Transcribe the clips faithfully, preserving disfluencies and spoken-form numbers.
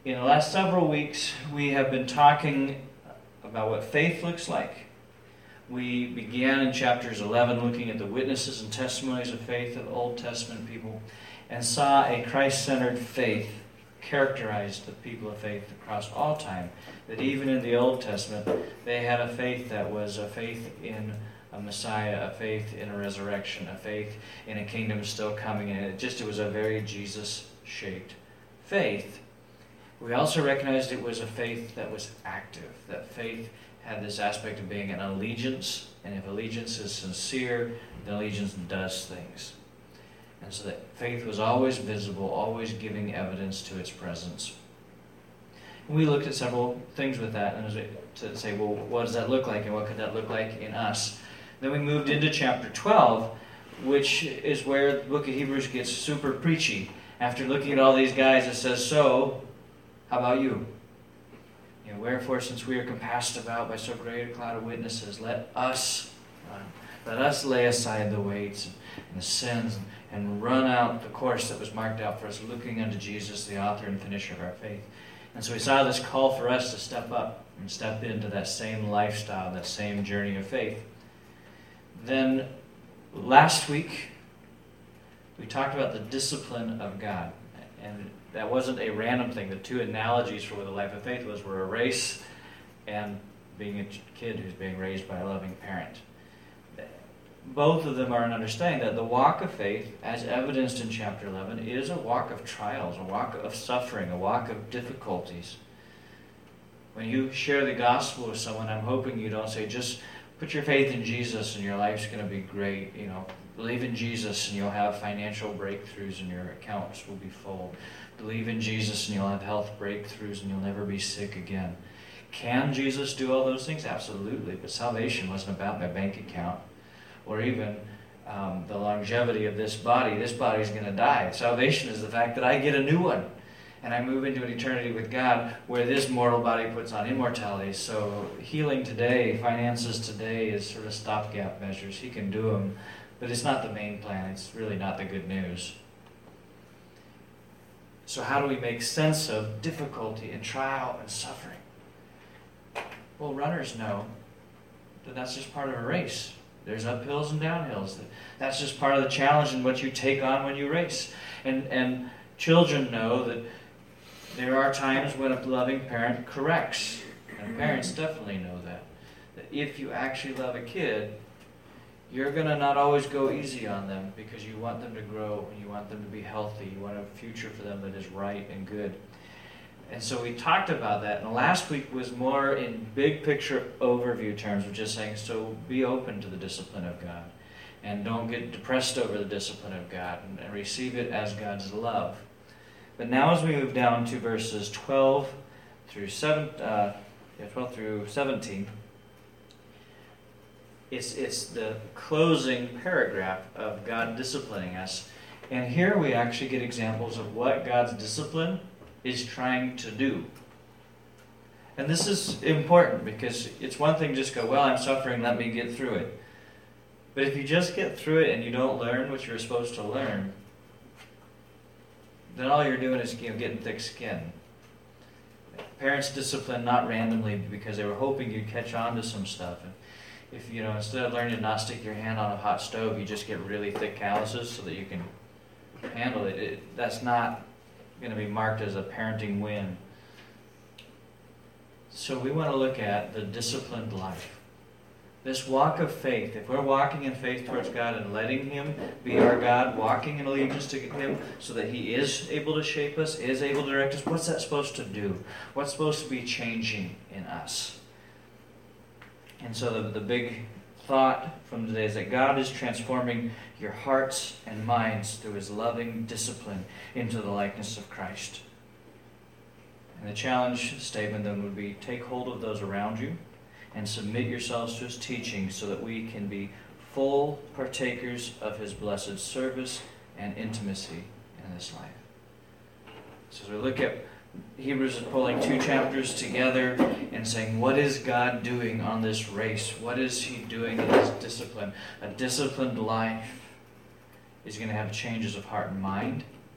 In the last several weeks, we have been talking about what faith looks like. We began in chapters eleven looking at the witnesses and testimonies of faith of the Old Testament people and saw a Christ-centered faith characterized the people of faith across all time. That even in the Old Testament, they had a faith that was a faith in a Messiah, a faith in a resurrection, a faith in a kingdom still coming. And it just it was a very Jesus-shaped faith. We also recognized it was a faith that was active, that faith had this aspect of being an allegiance, and if allegiance is sincere, then allegiance does things. And so that faith was always visible, always giving evidence to its presence. And we looked at several things with that and to say, well, what does that look like, and what could that look like in us? Then we moved into chapter twelve, which is where the book of Hebrews gets super preachy. After looking at all these guys, it says, so, how about you? You know, wherefore, since we are compassed about by so great a cloud of witnesses, let us run. Let us lay aside the weights and the sins and run out the course that was marked out for us, looking unto Jesus, the author and finisher of our faith. And so we saw this call for us to step up and step into that same lifestyle, that same journey of faith. Then last week, we talked about the discipline of God. And that wasn't a random thing. The two analogies for what the life of faith was were a race and being a kid who's being raised by a loving parent. Both of them are an understanding that the walk of faith, as evidenced in chapter eleven, is a walk of trials, a walk of suffering, a walk of difficulties. When you share the gospel with someone, I'm hoping you don't say, just put your faith in Jesus and your life's going to be great. You know, believe in Jesus and you'll have financial breakthroughs and your accounts will be full. Believe in Jesus and you'll have health breakthroughs and you'll never be sick again. Can Jesus do all those things? Absolutely. But salvation wasn't about my bank account or even um, the longevity of this body. This body's going to die. Salvation is the fact that I get a new one and I move into an eternity with God where this mortal body puts on immortality. So healing today, finances today is sort of stopgap measures. He can do them, but it's not the main plan. It's really not the good news. So how do we make sense of difficulty and trial and suffering? Well, runners know that that's just part of a race. There's uphills and downhills. That's just part of the challenge and what you take on when you race. And and children know that there are times when a loving parent corrects. And parents definitely know that. That if you actually love a kid, you're going to not always go easy on them because you want them to grow and you want them to be healthy. You want a future for them that is right and good. And so we talked about that. And last week was more in big picture overview terms of just saying, so be open to the discipline of God. And don't get depressed over the discipline of God and, and receive it as God's love. But now as we move down to verses twelve through seven, uh, yeah, twelve through seventeen, It's, it's the closing paragraph of God disciplining us. And here we actually get examples of what God's discipline is trying to do. And this is important because it's one thing to just go, well, I'm suffering, let me get through it. But if you just get through it and you don't learn what you're supposed to learn, then all you're doing is, you know, getting thick skin. Parents discipline not randomly because they were hoping you'd catch on to some stuff. And if, you know, instead of learning to not stick your hand on a hot stove, you just get really thick calluses so that you can handle it, it that's not going to be marked as a parenting win. So we want to look at the disciplined life. This walk of faith, if we're walking in faith towards God and letting Him be our God, walking in allegiance to Him so that He is able to shape us, is able to direct us, what's that supposed to do? What's supposed to be changing in us? And so the, the big thought from today is that God is transforming your hearts and minds through His loving discipline into the likeness of Christ. And the challenge statement then would be, take hold of those around you and submit yourselves to His teaching so that we can be full partakers of His blessed service and intimacy in this life. So as we look at Hebrews is pulling two chapters together and saying, what is God doing on this race? What is He doing in His discipline? A disciplined life is going to have changes of heart and mind,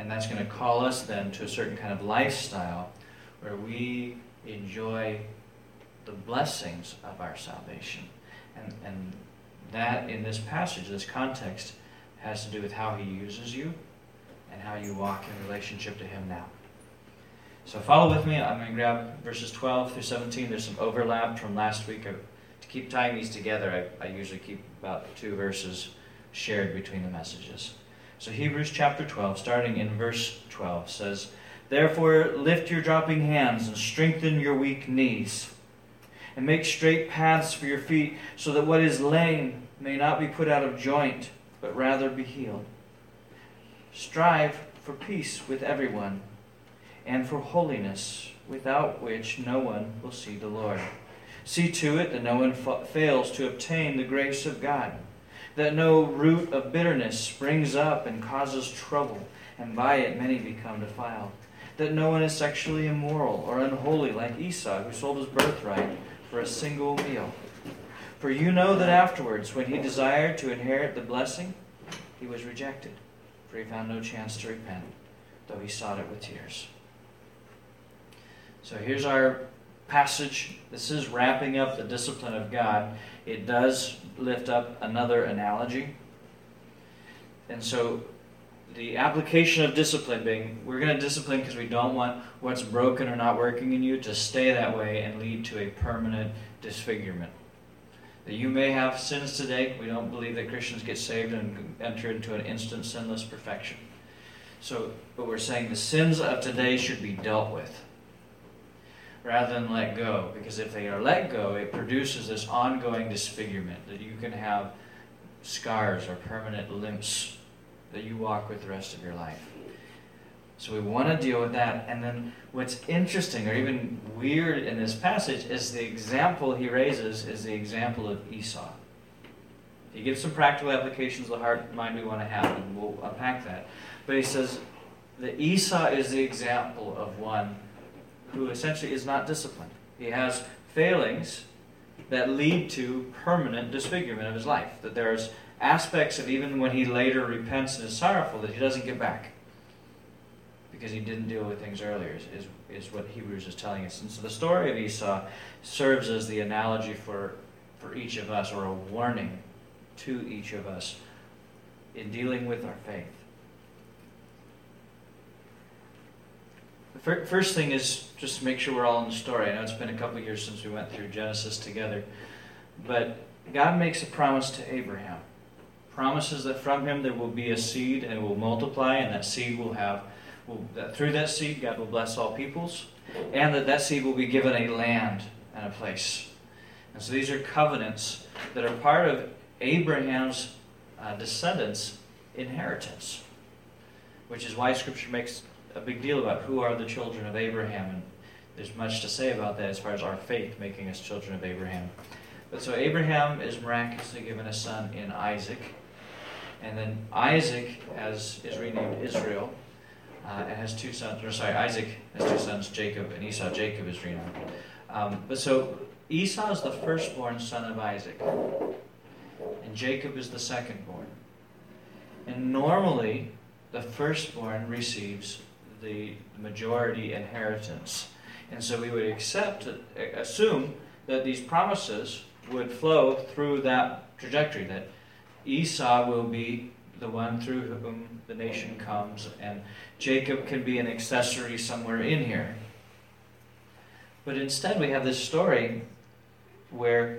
And that's going to call us then to a certain kind of lifestyle where we enjoy the blessings of our salvation. And, and that, in this passage, this context, has to do with how he uses you and how you walk in relationship to him now. So follow with me. I'm going to grab verses twelve through seventeen. There's some overlap from last week. I, to keep tying these together, I, I usually keep about two verses shared between the messages. So Hebrews chapter twelve, starting in verse twelve, says, "Therefore lift your dropping hands and strengthen your weak knees, and make straight paths for your feet, so that what is lame may not be put out of joint, but rather be healed. Strive for peace with everyone, and for holiness, without which no one will see the Lord. See to it that no one fa- fails to obtain the grace of God, that no root of bitterness springs up and causes trouble, and by it many become defiled, that no one is sexually immoral or unholy like Esau, who sold his birthright for a single meal. For you know that afterwards, when he desired to inherit the blessing, he was rejected, for he found no chance to repent, though he sought it with tears." So here's our passage. This is wrapping up the discipline of God. It does lift up another analogy. And so the application of discipline being, we're going to discipline because we don't want what's broken or not working in you to stay that way and lead to a permanent disfigurement. That you may have sins today. We don't believe that Christians get saved and enter into an instant sinless perfection. So, but we're saying the sins of today should be dealt with rather than let go. Because if they are let go, it produces this ongoing disfigurement that you can have scars or permanent limps that you walk with the rest of your life. So we want to deal with that. And then what's interesting or even weird in this passage is the example he raises is the example of Esau. He gives some practical applications of the heart and mind we want to have, and we'll unpack that. But he says that Esau is the example of one who essentially is not disciplined. He has failings that lead to permanent disfigurement of his life. That there's aspects of even when he later repents and is sorrowful that he doesn't get back, because he didn't deal with things earlier, is, is what Hebrews is telling us. And so the story of Esau serves as the analogy for, for each of us, or a warning to each of us in dealing with our faith. The first thing is just to make sure we're all in the story. I know it's been a couple of years since we went through Genesis together, but God makes a promise to Abraham. Promises that from him there will be a seed and it will multiply, and that seed will have Will, that through that seed God will bless all peoples, and that that seed will be given a land and a place. And so these are covenants that are part of Abraham's uh, descendants' inheritance, which is why Scripture makes a big deal about who are the children of Abraham, and there's much to say about that as far as our faith making us children of Abraham. But so Abraham is miraculously given a son in Isaac, and then Isaac has, is renamed Israel. Uh, and has two sons, or sorry, Isaac has two sons, Jacob and Esau. Jacob is renowned. Um, but so Esau is the firstborn son of Isaac, and Jacob is the secondborn. And normally, the firstborn receives the majority inheritance. And so we would accept, assume that these promises would flow through that trajectory, that Esau will be the one through whom the nation comes, and Jacob can be an accessory somewhere in here. But instead we have this story where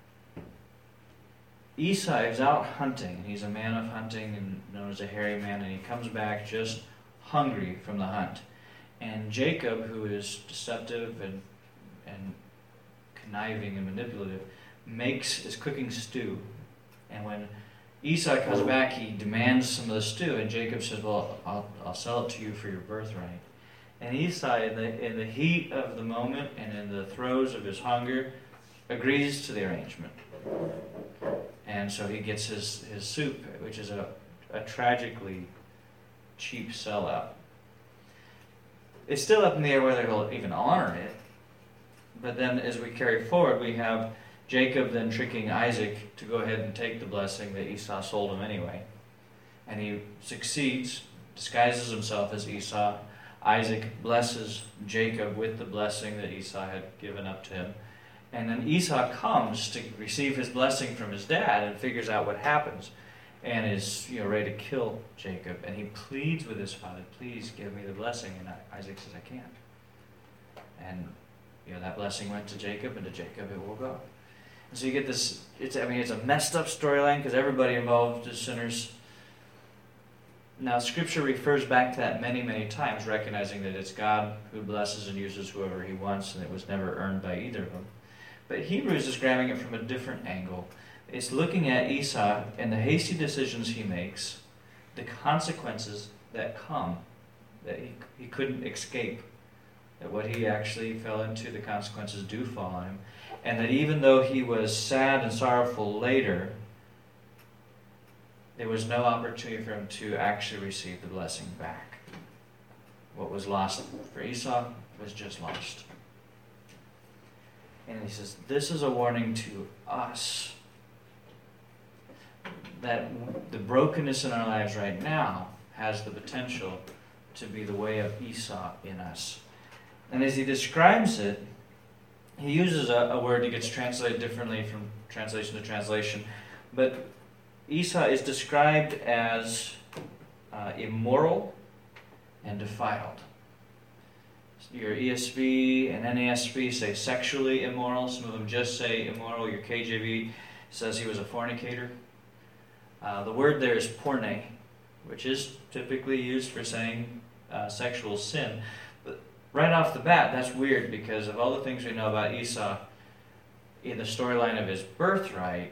Esau is out hunting. He's a man of hunting and known as a hairy man, and he comes back just hungry from the hunt. And Jacob, who is deceptive and and conniving and manipulative, makes is cooking stew. And when Esau comes back, he demands some of the stew, and Jacob says, well, I'll, I'll sell it to you for your birthright. And Esau, in the, in the heat of the moment and in the throes of his hunger, agrees to the arrangement. And so he gets his, his soup, which is a, a tragically cheap sellout. It's still up in the air whether he'll even honor it. But then as we carry forward, we have Jacob then tricking Isaac to go ahead and take the blessing that Esau sold him anyway. And he succeeds disguises himself as Esau. Isaac blesses Jacob with the blessing that Esau had given up to him. And then Esau comes to receive his blessing from his dad and figures out what happens and is, you know, ready to kill Jacob. And he pleads with his father, please give me the blessing. And Isaac says, I can't. And, you know, that blessing went to Jacob, and to Jacob it will go. And so you get this, it's, I mean, it's a messed up storyline because everybody involved is sinners. Now, Scripture refers back to that many, many times, recognizing that it's God who blesses and uses whoever he wants, and it was never earned by either of them. But Hebrews is grabbing it from a different angle. It's looking at Esau and the hasty decisions he makes, the consequences that come, that he, he couldn't escape, that what he actually fell into, the consequences do fall on him, and that even though he was sad and sorrowful later, there was no opportunity for him to actually receive the blessing back. What was lost for Esau was just lost. And he says, this is a warning to us that the brokenness in our lives right now has the potential to be the way of Esau in us. And as he describes it, he uses a, a word that gets translated differently from translation to translation. But Esau is described as uh, immoral and defiled. Your E S V and N A S B say sexually immoral. Some of them just say immoral. Your K J V says he was a fornicator. Uh, the word there is porne, which is typically used for saying uh, sexual sin. But right off the bat, that's weird because of all the things we know about Esau in the storyline of his birthright,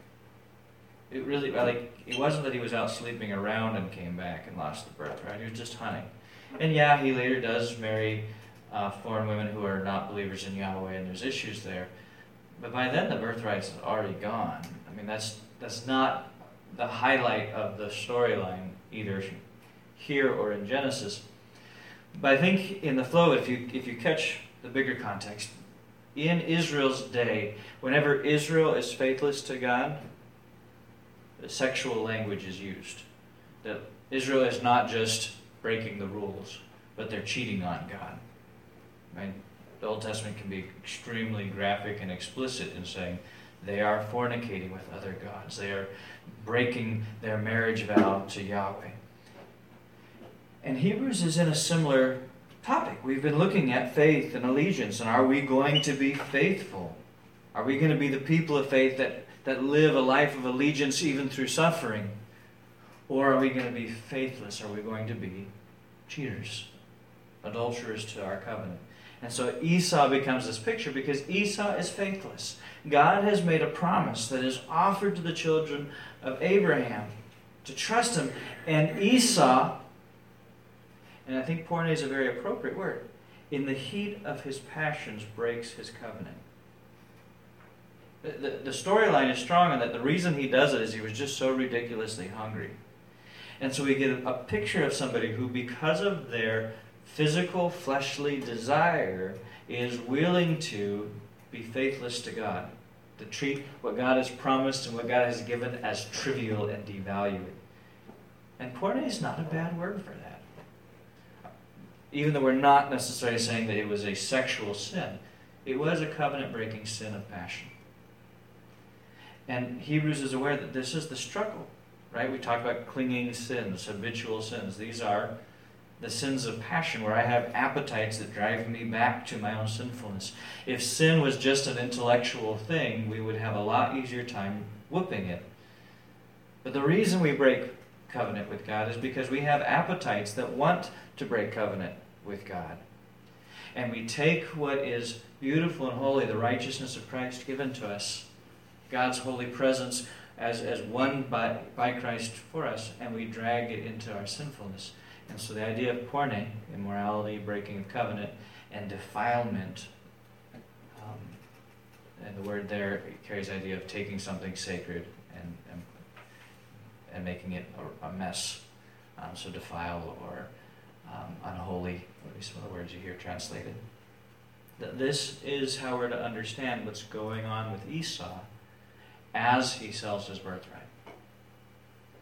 it really, like, it wasn't that he was out sleeping around and came back and lost the birthright. He was just hunting. And yeah, he later does marry uh, foreign women who are not believers in Yahweh, and there's issues there. But by then, the birthright's already gone. I mean, that's that's not the highlight of the storyline, either here or in Genesis. But I think in the flow, if you if you catch the bigger context, in Israel's day, whenever Israel is faithless to God, the sexual language is used. That Israel is not just breaking the rules, but they're cheating on God. I mean, the Old Testament can be extremely graphic and explicit in saying they are fornicating with other gods. They are breaking their marriage vow to Yahweh. And Hebrews is in a similar topic. We've been looking at faith and allegiance, and are we going to be faithful? Are we going to be the people of faith that, that live a life of allegiance even through suffering? Or are we going to be faithless? Are we going to be cheaters, adulterers to our covenant? And so Esau becomes this picture because Esau is faithless. God has made a promise that is offered to the children of Abraham to trust him. And Esau, and I think porne is a very appropriate word, in the heat of his passions breaks his covenant. The, the, the storyline is strong in that the reason he does it is he was just so ridiculously hungry. And so we get a picture of somebody who, because of their physical, fleshly desire, is willing to be faithless to God, to treat what God has promised and what God has given as trivial and devaluing. And porne is not a bad word for that. Even though we're not necessarily saying that it was a sexual sin, it was a covenant-breaking sin of passion. And Hebrews is aware that this is the struggle. Right? We talk about clinging sins, habitual sins. These are the sins of passion, where I have appetites that drive me back to my own sinfulness. If sin was just an intellectual thing, we would have a lot easier time whooping it. But the reason we break covenant with God is because we have appetites that want to break covenant with God. And we take what is beautiful and holy, the righteousness of Christ given to us, God's holy presence, as as won by, by Christ for us, and we drag it into our sinfulness. And so the idea of porne, immorality, breaking of covenant, and defilement, um, and the word there carries the idea of taking something sacred and and, and making it a, a mess. Um, so defile or um, unholy, at least some of the words you hear translated. That this is how we're to understand what's going on with Esau as he sells his birthright.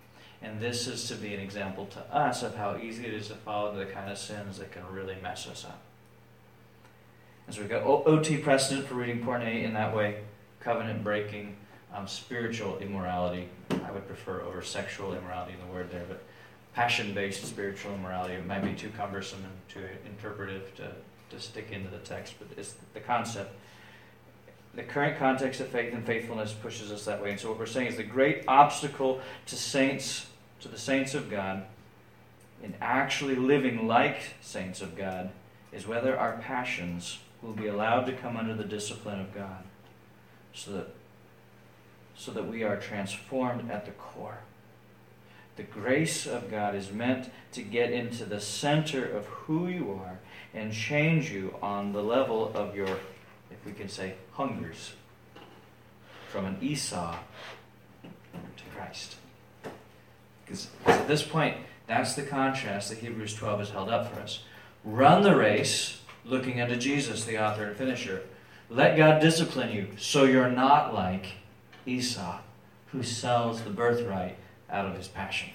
And this is to be an example to us of how easy it is to follow the kind of sins that can really mess us up. And so we've got O T precedent for reading porne in that way, covenant breaking, um, spiritual immorality. I would prefer over sexual immorality in the word there, but passion-based spiritual immorality, it might be too cumbersome and too interpretive to, to stick into the text, but it's the concept. The current context of faith and faithfulness pushes us that way. And so what we're saying is the great obstacle to saints, to the saints of God, in actually living like saints of God, is whether our passions will be allowed to come under the discipline of God, so that, so that we are transformed at the core. The grace of God is meant to get into the center of who you are and change you on the level of your, if we can say, hungers, from an Esau to Christ. Because at this point, that's the contrast that Hebrews twelve has held up for us. Run the race, looking unto Jesus, the author and finisher. Let God discipline you, so you're not like Esau, who sells the birthright out of his passion.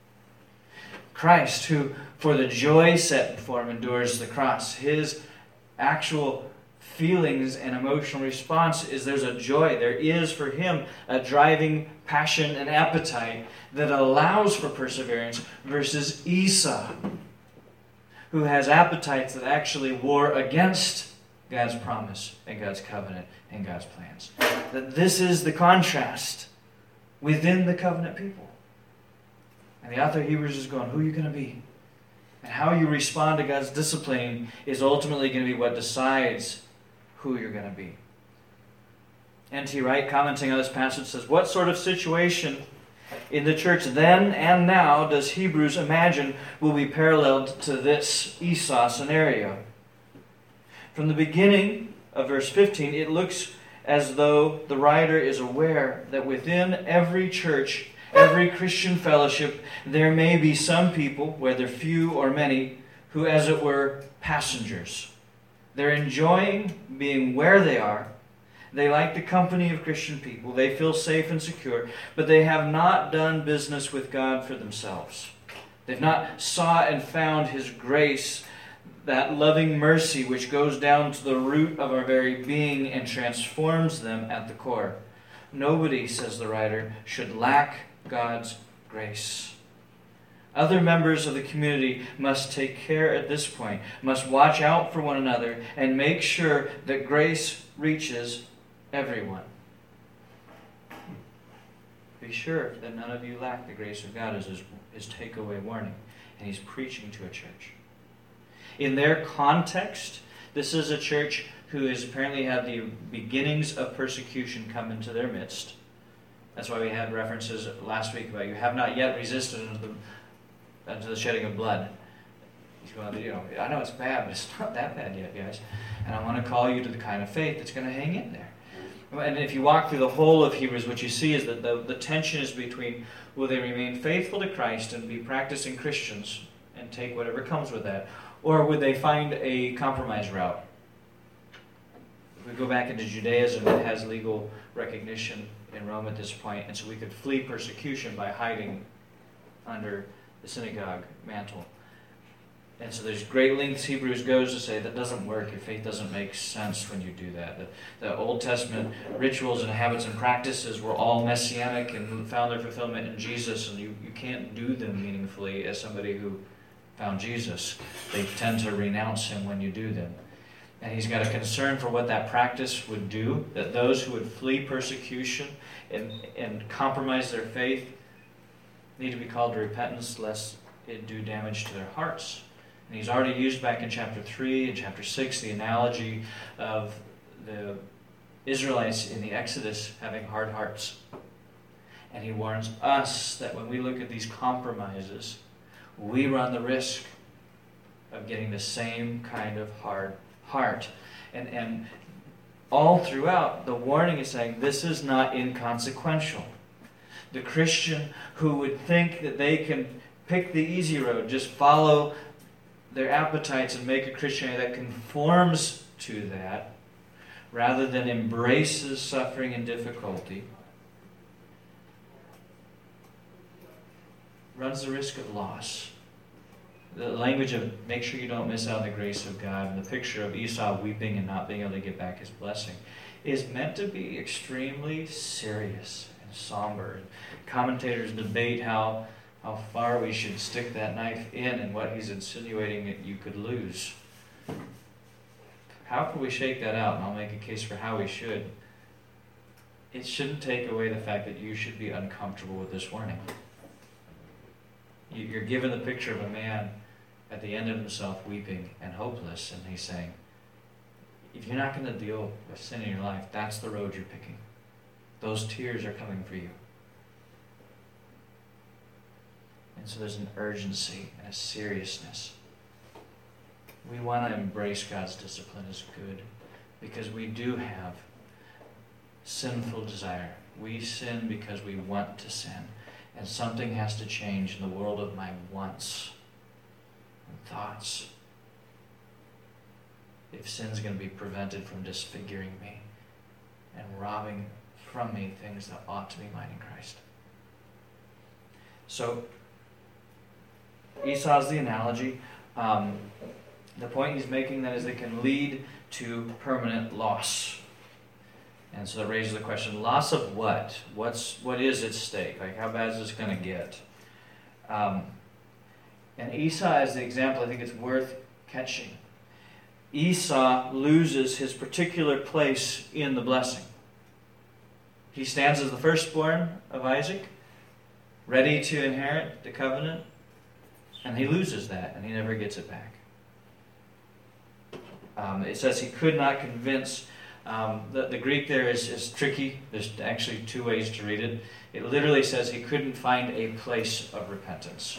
Christ, who for the joy set before him endures the cross. His actual feelings and emotional response is there's a joy. There is for him a driving passion and appetite that allows for perseverance, versus Esau, who has appetites that actually war against God's promise and God's covenant and God's plans. That this is the contrast within the covenant people. And the author of Hebrews is going, who are you going to be? And how you respond to God's disciplining is ultimately going to be what decides who you're going to be. N T Wright, commenting on this passage, says, what sort of situation in the church then and now does Hebrews imagine will be paralleled to this Esau scenario? From the beginning of verse fifteen, it looks as though the writer is aware that within every church, every Christian fellowship, there may be some people, whether few or many, who, as it were, passengers. They're enjoying being where they are. They like the company of Christian people. They feel safe and secure, but they have not done business with God for themselves. They've not sought and found His grace, that loving mercy which goes down to the root of our very being and transforms them at the core. Nobody, says the writer, should lack God's grace. Other members of the community must take care at this point, must watch out for one another, and make sure that grace reaches everyone. Be sure that none of you lack the grace of God, is his, his takeaway warning. And he's preaching to a church. In their context, this is a church who has apparently had the beginnings of persecution come into their midst. That's why we had references last week about you have not yet resisted unto the, unto the shedding of blood. He's going, you know, I know it's bad, but it's not that bad yet, guys. And I want to call you to the kind of faith that's going to hang in there. And if you walk through the whole of Hebrews, what you see is that the, the tension is between, will they remain faithful to Christ and be practicing Christians and take whatever comes with that, or would they find a compromise route? We go back into Judaism, it has legal recognition in Rome at this point, and so we could flee persecution by hiding under the synagogue mantle. And so there's great lengths Hebrews goes to say that doesn't work. Your faith doesn't make sense when you do that. The, the Old Testament rituals and habits and practices were all messianic and found their fulfillment in Jesus, and you, you can't do them meaningfully as somebody who found Jesus. They tend to renounce him when you do them. And he's got a concern for what that practice would do, that those who would flee persecution and, and compromise their faith need to be called to repentance, lest it do damage to their hearts. And he's already used back in chapter three and chapter six the analogy of the Israelites in the Exodus having hard hearts. And he warns us that when we look at these compromises, we run the risk of getting the same kind of hard heart. And, and all throughout, the warning is saying this is not inconsequential. The Christian who would think that they can pick the easy road, just follow their appetites and make a Christianity that conforms to that, rather than embraces suffering and difficulty, runs the risk of loss. The language of make sure you don't miss out on the grace of God, and the picture of Esau weeping and not being able to get back his blessing is meant to be extremely serious and somber. And commentators debate how, how far we should stick that knife in and what he's insinuating that you could lose. How can we shake that out? And I'll make a case for how we should. It shouldn't take away the fact that you should be uncomfortable with this warning. You're given the picture of a man at the end of himself weeping and hopeless, and he's saying, if you're not going to deal with sin in your life, that's the road you're picking. Those tears are coming for you. And so there's an urgency and a seriousness. We want to embrace God's discipline as good because we do have sinful desire. We sin because we want to sin. And something has to change in the world of my wants and thoughts if sin's going to be prevented from disfiguring me and robbing from me things that ought to be mine in Christ. So, Esau's the analogy. Um, the point he's making that is it can lead to permanent loss. And so that raises the question, loss of what? What's what is at stake? Like, how bad is this going to get? Um, and Esau, as the example, I think it's worth catching. Esau loses his particular place in the blessing. He stands as the firstborn of Isaac, ready to inherit the covenant, and he loses that, and he never gets it back. Um, it says he could not convince. Um, the, the Greek there is, is tricky. There's actually two ways to read it. It literally says he couldn't find a place of repentance.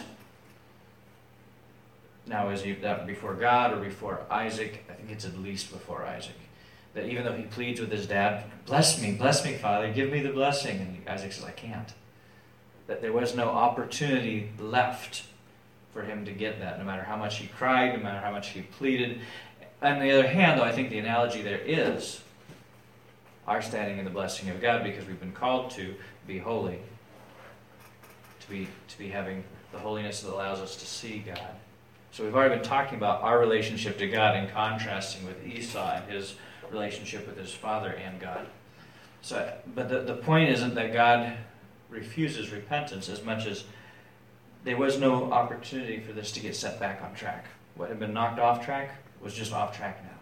Now, is he that before God or before Isaac? I think it's at least before Isaac. That even though he pleads with his dad, bless me, bless me, Father, give me the blessing. And Isaac says, I can't. That there was no opportunity left for him to get that, no matter how much he cried, no matter how much he pleaded. On the other hand, though, I think the analogy there is our standing in the blessing of God because we've been called to be holy, to be to be having the holiness that allows us to see God. So we've already been talking about our relationship to God and contrasting with Esau and his relationship with his father and God. So, but the, the point isn't that God refuses repentance as much as there was no opportunity for this to get set back on track. What had been knocked off track was just off track now.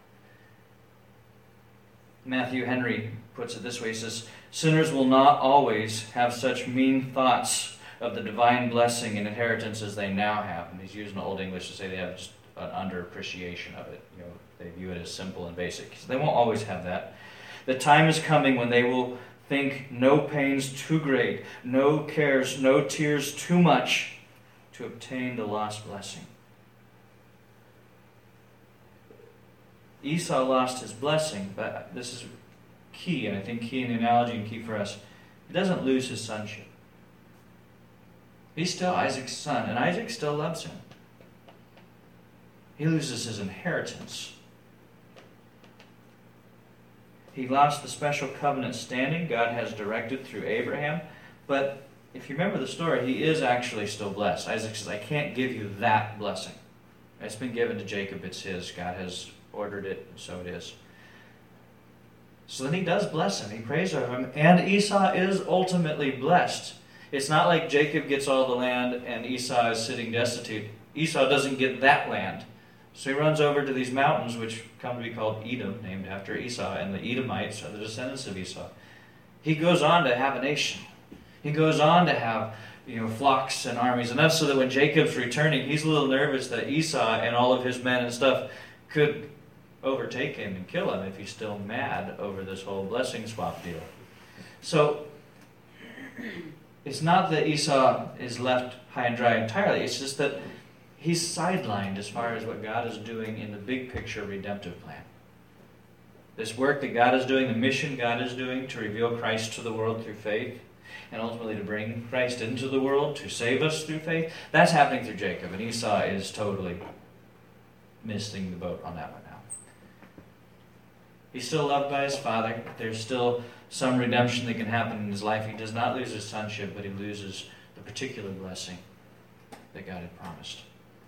Matthew Henry puts it this way. He says, sinners will not always have such mean thoughts of the divine blessing and inheritance as they now have. And he's using Old English to say they have just an underappreciation of it. You know, they view it as simple and basic. So they won't always have that. The time is coming when they will think no pains too great, no cares, no tears too much to obtain the lost blessing. Esau lost his blessing, but this is key, and I think key in the analogy and key for us. He doesn't lose his sonship. He's still Isaac's son, and Isaac still loves him. He loses his inheritance. He lost the special covenant standing God has directed through Abraham, but if you remember the story, he is actually still blessed. Isaac says, I can't give you that blessing. It's been given to Jacob, it's his. God has ordered it, and so it is. So then he does bless him. He prays over him. And Esau is ultimately blessed. It's not like Jacob gets all the land and Esau is sitting destitute. Esau doesn't get that land. So he runs over to these mountains, which come to be called Edom, named after Esau. And the Edomites are the descendants of Esau. He goes on to have a nation. He goes on to have, you know, flocks and armies. Enough so that when Jacob's returning, he's a little nervous that Esau and all of his men and stuff could overtake him and kill him if he's still mad over this whole blessing swap deal. So it's not that Esau is left high and dry entirely. It's just that he's sidelined as far as what God is doing in the big picture redemptive plan. This work that God is doing, the mission God is doing to reveal Christ to the world through faith, and ultimately to bring Christ into the world to save us through faith, that's happening through Jacob, and Esau is totally missing the boat on that one now. He's still loved by his father. There's still some redemption that can happen in his life. He does not lose his sonship, but he loses the particular blessing that God had promised.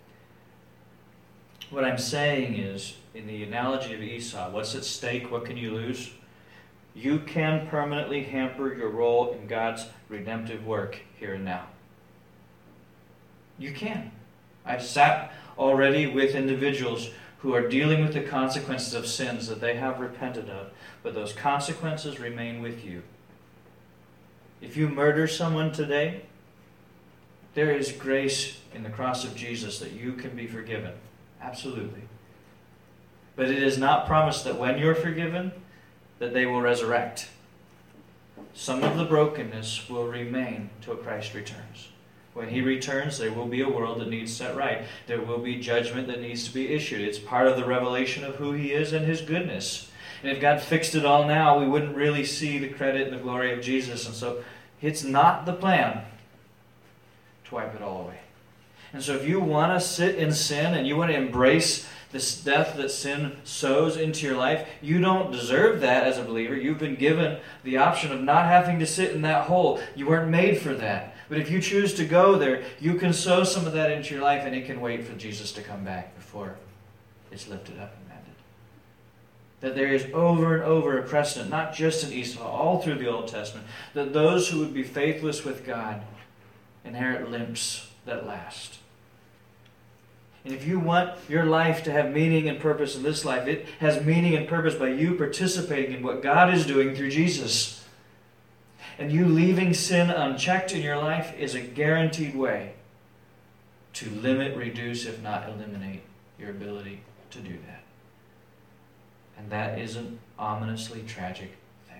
What I'm saying is, in the analogy of Esau, what's at stake? What can you lose? You can permanently hamper your role in God's redemptive work here and now. You can. I've sat already with individuals who are dealing with the consequences of sins that they have repented of, but those consequences remain with you. If you murder someone today, there is grace in the cross of Jesus that you can be forgiven. Absolutely. But it is not promised that when you're forgiven, that they will resurrect. Some of the brokenness will remain till Christ returns. When He returns, there will be a world that needs set right. There will be judgment that needs to be issued. It's part of the revelation of who He is and His goodness. And if God fixed it all now, we wouldn't really see the credit and the glory of Jesus. And so it's not the plan to wipe it all away. And so if you want to sit in sin and you want to embrace this death that sin sows into your life, you don't deserve that as a believer. You've been given the option of not having to sit in that hole. You weren't made for that. But if you choose to go there, you can sow some of that into your life, and it can wait for Jesus to come back before it's lifted up and mended. That there is over and over a precedent, not just in Esau, all through the Old Testament, that those who would be faithless with God inherit limps that last. And if you want your life to have meaning and purpose in this life, it has meaning and purpose by you participating in what God is doing through Jesus. And you leaving sin unchecked in your life is a guaranteed way to limit, reduce, if not eliminate, your ability to do that. And that is an ominously tragic thing.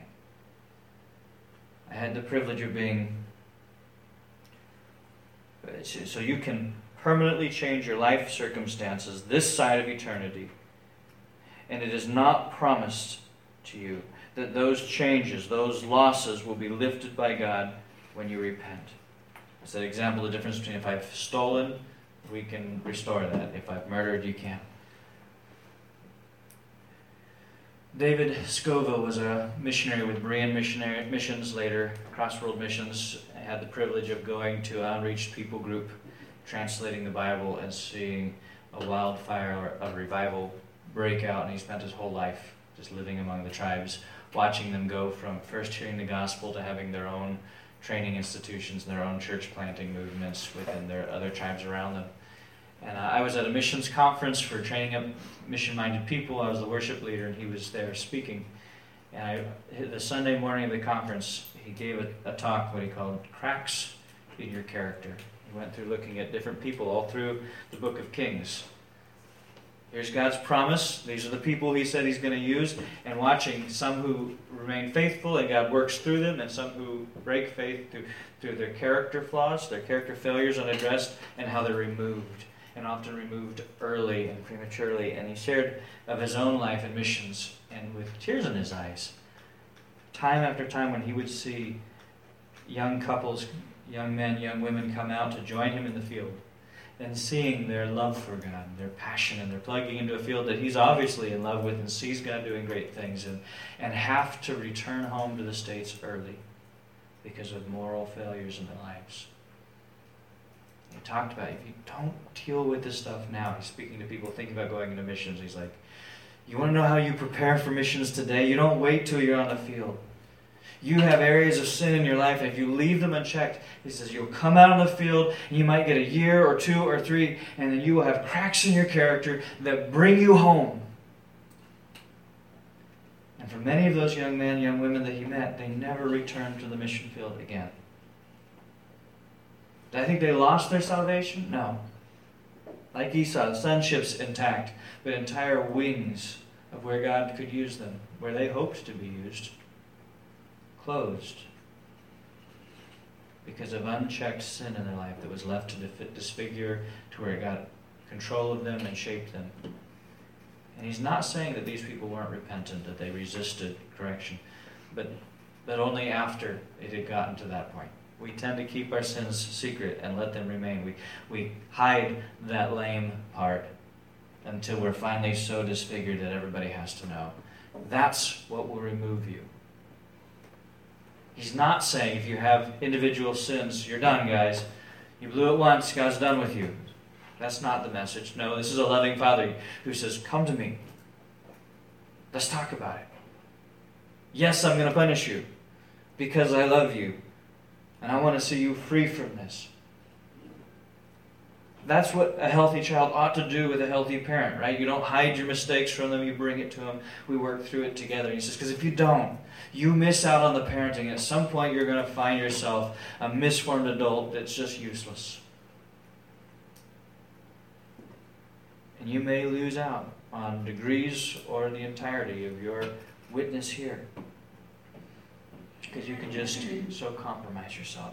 I had the privilege of being... So you can permanently change your life circumstances this side of eternity. And it is not promised to you that those changes, those losses will be lifted by God when you repent. It's that example, the difference between if I've stolen, we can restore that. If I've murdered, you can't. David Scoville was a missionary with Berean missionary missions, later Crossworld Missions. I had the privilege of going to an unreached people group, translating the Bible and seeing a wildfire of revival break out, and he spent his whole life just living among the tribes, watching them go from first hearing the gospel to having their own training institutions and their own church planting movements within their other tribes around them. And uh, I was at a missions conference for training up mission-minded people. I was the worship leader, and he was there speaking. And I, the Sunday morning of the conference, he gave a, a talk, what he called Cracks in Your Character. He went through looking at different people all through the book of Kings. Here's God's promise. These are the people He said He's going to use, and watching some who remain faithful and God works through them, and some who break faith through, through their character flaws, their character failures unaddressed, and how they're removed, and often removed early and prematurely. And he shared of his own life in missions, and with tears in his eyes, time after time when he would see young couples, young men, young women come out to join him in the field, and seeing their love for God, their passion, and they're plugging into a field that he's obviously in love with and sees God doing great things, and, and have to return home to the States early because of moral failures in their lives. He talked about, if you don't deal with this stuff now, he's speaking to people thinking about going into missions. He's like, you want to know how you prepare for missions today? You don't wait till you're on the field. You have areas of sin in your life, and if you leave them unchecked, he says you'll come out on the field, and you might get a year or two or three, and then you will have cracks in your character that bring you home. And for many of those young men, young women that he met, they never returned to the mission field again. Did I think they lost their salvation? No. Like Esau, the sonship's intact, but entire wings of where God could use them, where they hoped to be used, closed because of unchecked sin in their life that was left to disfigure to where it got control of them and shaped them. And he's not saying that these people weren't repentant, that they resisted correction, but, but only after it had gotten to that point. We tend to keep our sins secret and let them remain. We, we hide that lame part until we're finally so disfigured that everybody has to know. That's what will remove you. He's not saying if you have individual sins, you're done, guys. You blew it once, God's done with you. That's not the message. No, this is a loving Father who says, come to me. Let's talk about it. Yes, I'm going to punish you because I love you and I want to see you free from this. That's what a healthy child ought to do with a healthy parent, right? You don't hide your mistakes from them. You bring it to them. We work through it together. He says, because if you don't, you miss out on the parenting. At some point, you're going to find yourself a misformed adult that's just useless. And you may lose out on degrees or the entirety of your witness here. Because you can just so compromise yourself.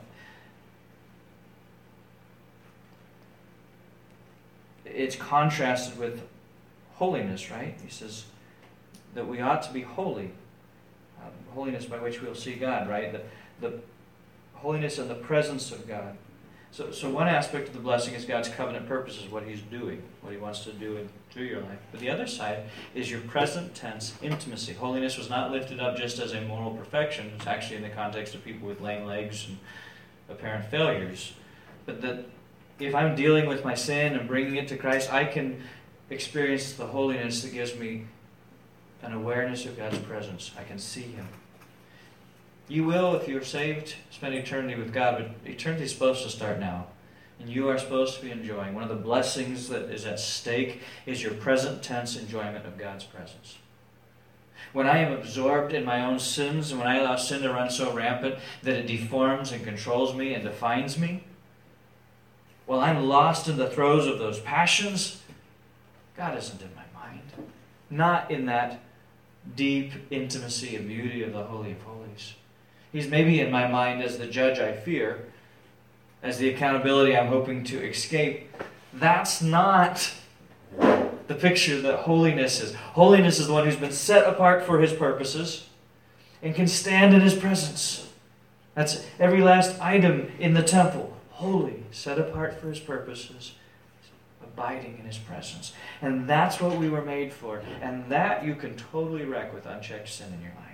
It's contrasted with holiness, right? He says that we ought to be holy. Um, holiness by which we'll see God, right? The, the holiness in the presence of God. So, so one aspect of the blessing is God's covenant purposes, what He's doing, what He wants to do in, through your life. But the other side is your present tense intimacy. Holiness was not lifted up just as a moral perfection. It's actually in the context of people with lame legs and apparent failures. But that if I'm dealing with my sin and bringing it to Christ, I can experience the holiness that gives me an awareness of God's presence. I can see Him. You will, if you're saved, spend eternity with God, but eternity is supposed to start now. And you are supposed to be enjoying. One of the blessings that is at stake is your present tense enjoyment of God's presence. When I am absorbed in my own sins, and when I allow sin to run so rampant that it deforms and controls me and defines me, while I'm lost in the throes of those passions, God isn't in my mind. Not in that deep intimacy and beauty of the Holy of Holies. He's maybe in my mind as the judge I fear, as the accountability I'm hoping to escape. That's not the picture that holiness is. Holiness is the one who's been set apart for His purposes and can stand in His presence. That's every last item in the temple. Holy, set apart for His purposes, abiding in His presence. And that's what we were made for. And that you can totally wreck with unchecked sin in your life.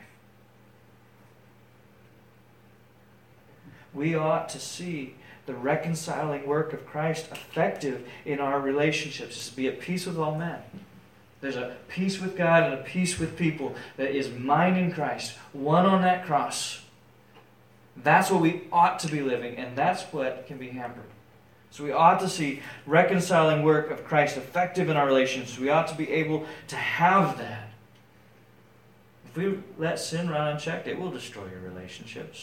We ought to see the reconciling work of Christ effective in our relationships, is to be at peace with all men. There's a peace with God and a peace with people that is mine in Christ, one on that cross. That's what we ought to be living, and that's what can be hampered. So we ought to see reconciling work of Christ effective in our relationships. We ought to be able to have that. If we let sin run unchecked, it will destroy your relationships.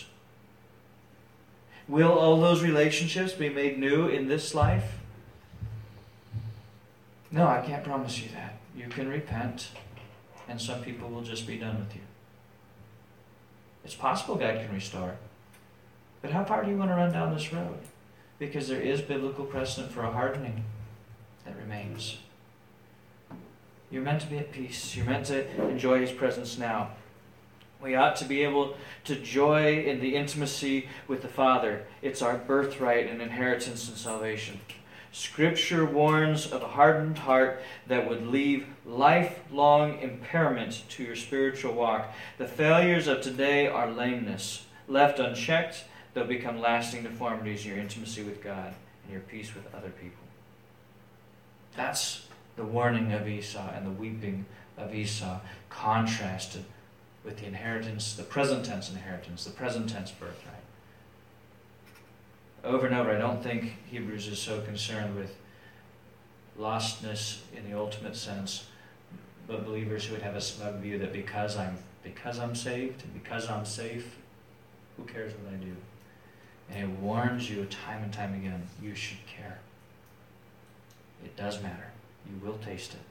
Will all those relationships be made new in this life? No, I can't promise you that. You can repent, and some people will just be done with you. It's possible God can restore. But how far do you want to run down this road? Because there is biblical precedent for a hardening that remains. You're meant to be at peace. You're meant to enjoy His presence now. We ought to be able to joy in the intimacy with the Father. It's our birthright and inheritance in salvation. Scripture warns of a hardened heart that would leave lifelong impairment to your spiritual walk. The failures of today are lameness. Left unchecked, they'll become lasting deformities in your intimacy with God and your peace with other people. That's the warning of Esau and the weeping of Esau, contrasted with the inheritance, the present tense inheritance, the present tense birthright. Over and over, I don't think Hebrews is so concerned with lostness in the ultimate sense, but believers who would have a smug view that because I'm because I'm saved and because I'm safe, who cares what I do? And it warns you time and time again, you should care. It does matter. You will taste it.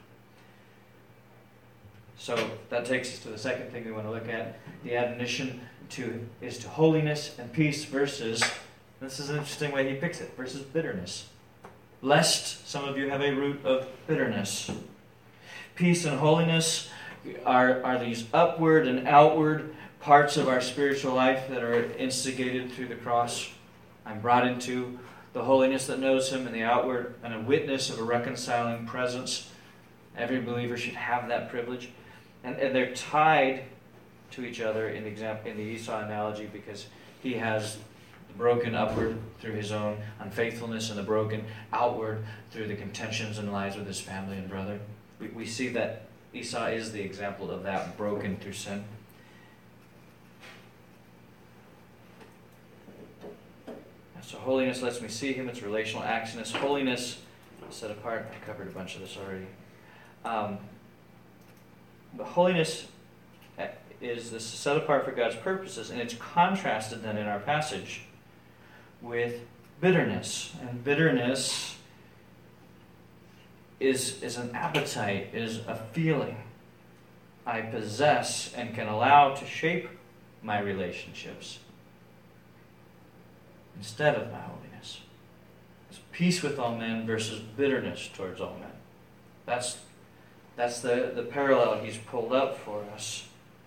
So that takes us to the second thing we want to look at. The admonition to is to holiness and peace versus, this is an interesting way he picks it, versus bitterness. Lest some of you have a root of bitterness. Peace and holiness are, are these upward and outward parts of our spiritual life that are instigated through the cross. I'm brought into the holiness that knows Him and the outward, and a witness of a reconciling presence. Every believer should have that privilege. And, and they're tied to each other in the example, in the Esau analogy, because he has The broken upward through his own unfaithfulness, and the broken outward through the contentions and lies with his family and brother. We, we see that Esau is the example of that, broken through sin. So holiness lets me see him. It's relational actness. Holiness, set apart. I covered a bunch of this already. Um, but holiness is this set apart for God's purposes, and it's contrasted then in our passage with bitterness. And bitterness is, is an appetite, is a feeling I possess and can allow to shape my relationships instead of my holiness. It's peace with all men versus bitterness towards all men. That's, that's the, the parallel he's pulled up for us.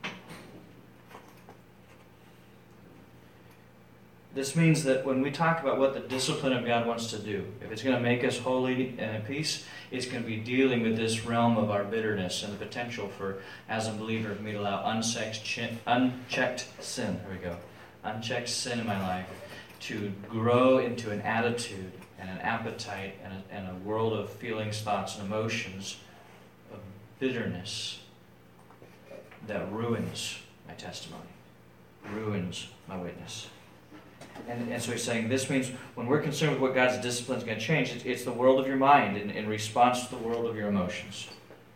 This means that when we talk about what the discipline of God wants to do, if it's going to make us holy and at peace, it's going to be dealing with this realm of our bitterness and the potential for, as a believer, me to allow unchecked, unchecked sin, here we go, unchecked sin in my life to grow into an attitude and an appetite and a, and a world of feelings, thoughts, and emotions of bitterness that ruins my testimony, ruins my witness. And, and so he's saying this means when we're concerned with what God's discipline is going to change, it's, it's the world of your mind in, in response to the world of your emotions.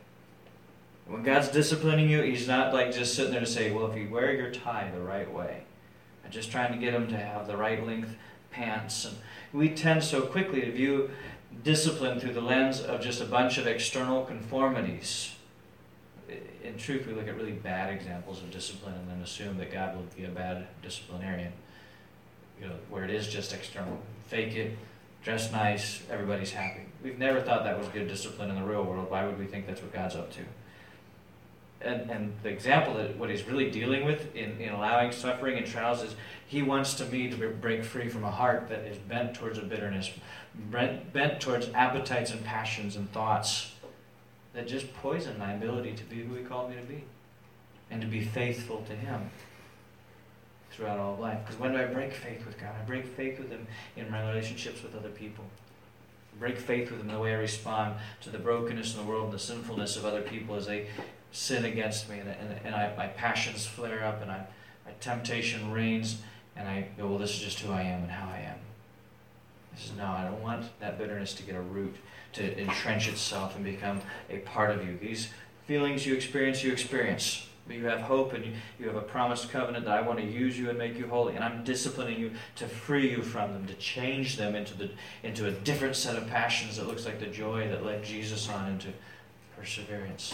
When God's disciplining you, he's not like just sitting there to say, well, if you wear your tie the right way, and just trying to get them to have the right length pants. And we tend so quickly to view discipline through the lens of just a bunch of external conformities. In truth, we look at really bad examples of discipline and then assume that God will be a bad disciplinarian. You know, where it is just external. Fake it, dress nice, everybody's happy. We've never thought that was good discipline in the real world. Why would we think that's what God's up to? And, and the example that what he's really dealing with in, in allowing suffering and trials is he wants to me to break free from a heart that is bent towards a bitterness, bent, bent towards appetites and passions and thoughts that just poison my ability to be who he called me to be and to be faithful to him throughout all of life. Because when do I break faith with God? I break faith with him in my relationships with other people. I break faith with him in the way I respond to the brokenness in the world and the sinfulness of other people as they sin against me, and, and, and I, my passions flare up, and I, my temptation reigns, and I go, well, this is just who I am and how I am. This is, no, I don't want that bitterness to get a root, to entrench itself and become a part of you. These feelings you experience, you experience. But you have hope, and you, you have a promised covenant that I want to use you and make you holy, and I'm disciplining you to free you from them, to change them into the into a different set of passions that looks like the joy that led Jesus on into perseverance.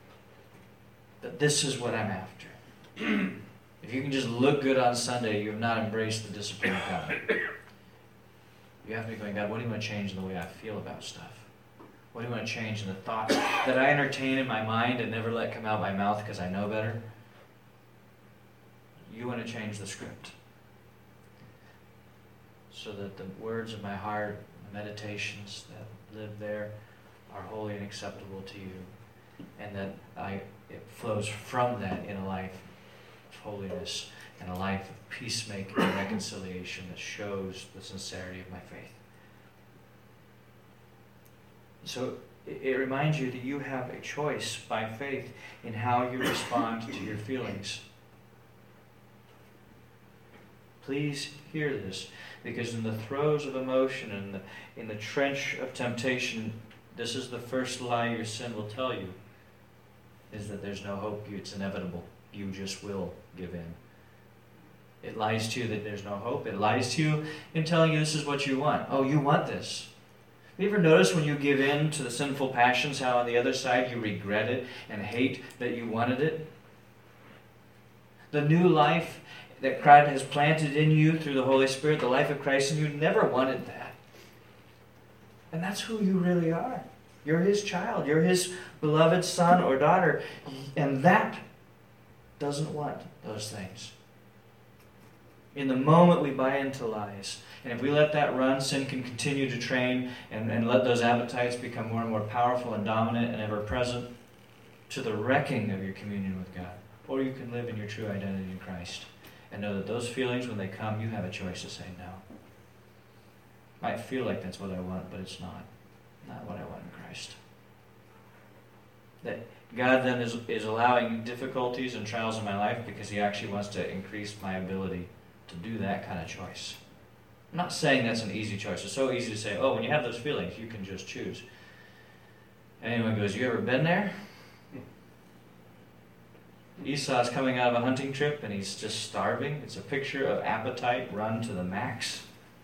That this is what I'm after. If you can just look good on Sunday, you have not embraced the discipline of God. You have to be going, God, what do you want to change in the way I feel about stuff? What do you want to change in the thoughts that I entertain in my mind and never let come out my mouth because I know better? You want to change the script so that the words of my heart, the meditations that live there are holy and acceptable to you, and that I it flows from that in a life of holiness and a life of peacemaking and reconciliation that shows the sincerity of my faith. So it reminds you that you have a choice by faith in how you respond to your feelings. Please hear this, because in the throes of emotion and the, in the trench of temptation, this is the first lie your sin will tell you, is that there's no hope. It's inevitable. You just will give in. It lies to you that there's no hope. It lies to you in telling you this is what you want. Oh, you want this. Have you ever noticed when you give in to the sinful passions how on the other side you regret it and hate that you wanted it? The new life that God has planted in you through the Holy Spirit, the life of Christ in you, never wanted that. And that's who you really are. You're his child. You're his beloved son or daughter. And that doesn't want those things. In the moment we buy into lies, and if we let that run, sin can continue to train and, and let those appetites become more and more powerful and dominant and ever present to the wrecking of your communion with God. Or you can live in your true identity in Christ And know that those feelings, when they come, you have a choice to say no. Might feel like that's what I want, but it's not. Not what I want in Christ. That God then is, is allowing difficulties and trials in my life because He actually wants to increase my ability to do that kind of choice. I'm not saying that's an easy choice. It's so easy to say, oh, when you have those feelings, you can just choose. And anyone goes, you ever been there? Esau's coming out of a hunting trip and he's just starving. It's a picture of appetite run to the max.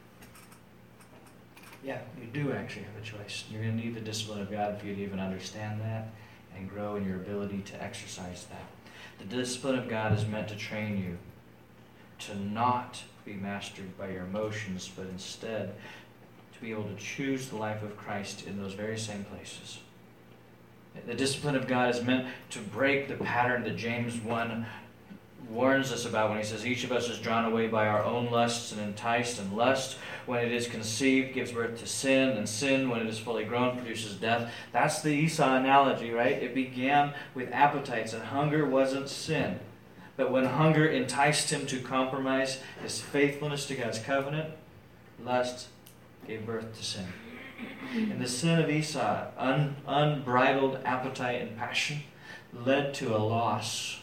Yeah, you do actually have a choice. You're going to need the discipline of God for you to even understand that and grow in your ability to exercise that. The discipline of God is meant to train you to not be mastered by your emotions, but instead to be able to choose the life of Christ in those very same places. The discipline of God is meant to break the pattern that James one warns us about when he says, each of us is drawn away by our own lusts and enticed, and lust, when it is conceived, gives birth to sin, and sin, when it is fully grown, produces death. That's the Esau analogy, right? It began with appetites, and hunger wasn't sin. But when hunger enticed him to compromise his faithfulness to God's covenant, lust gave birth to sin. And the sin of Esau, un, unbridled appetite and passion, led to a loss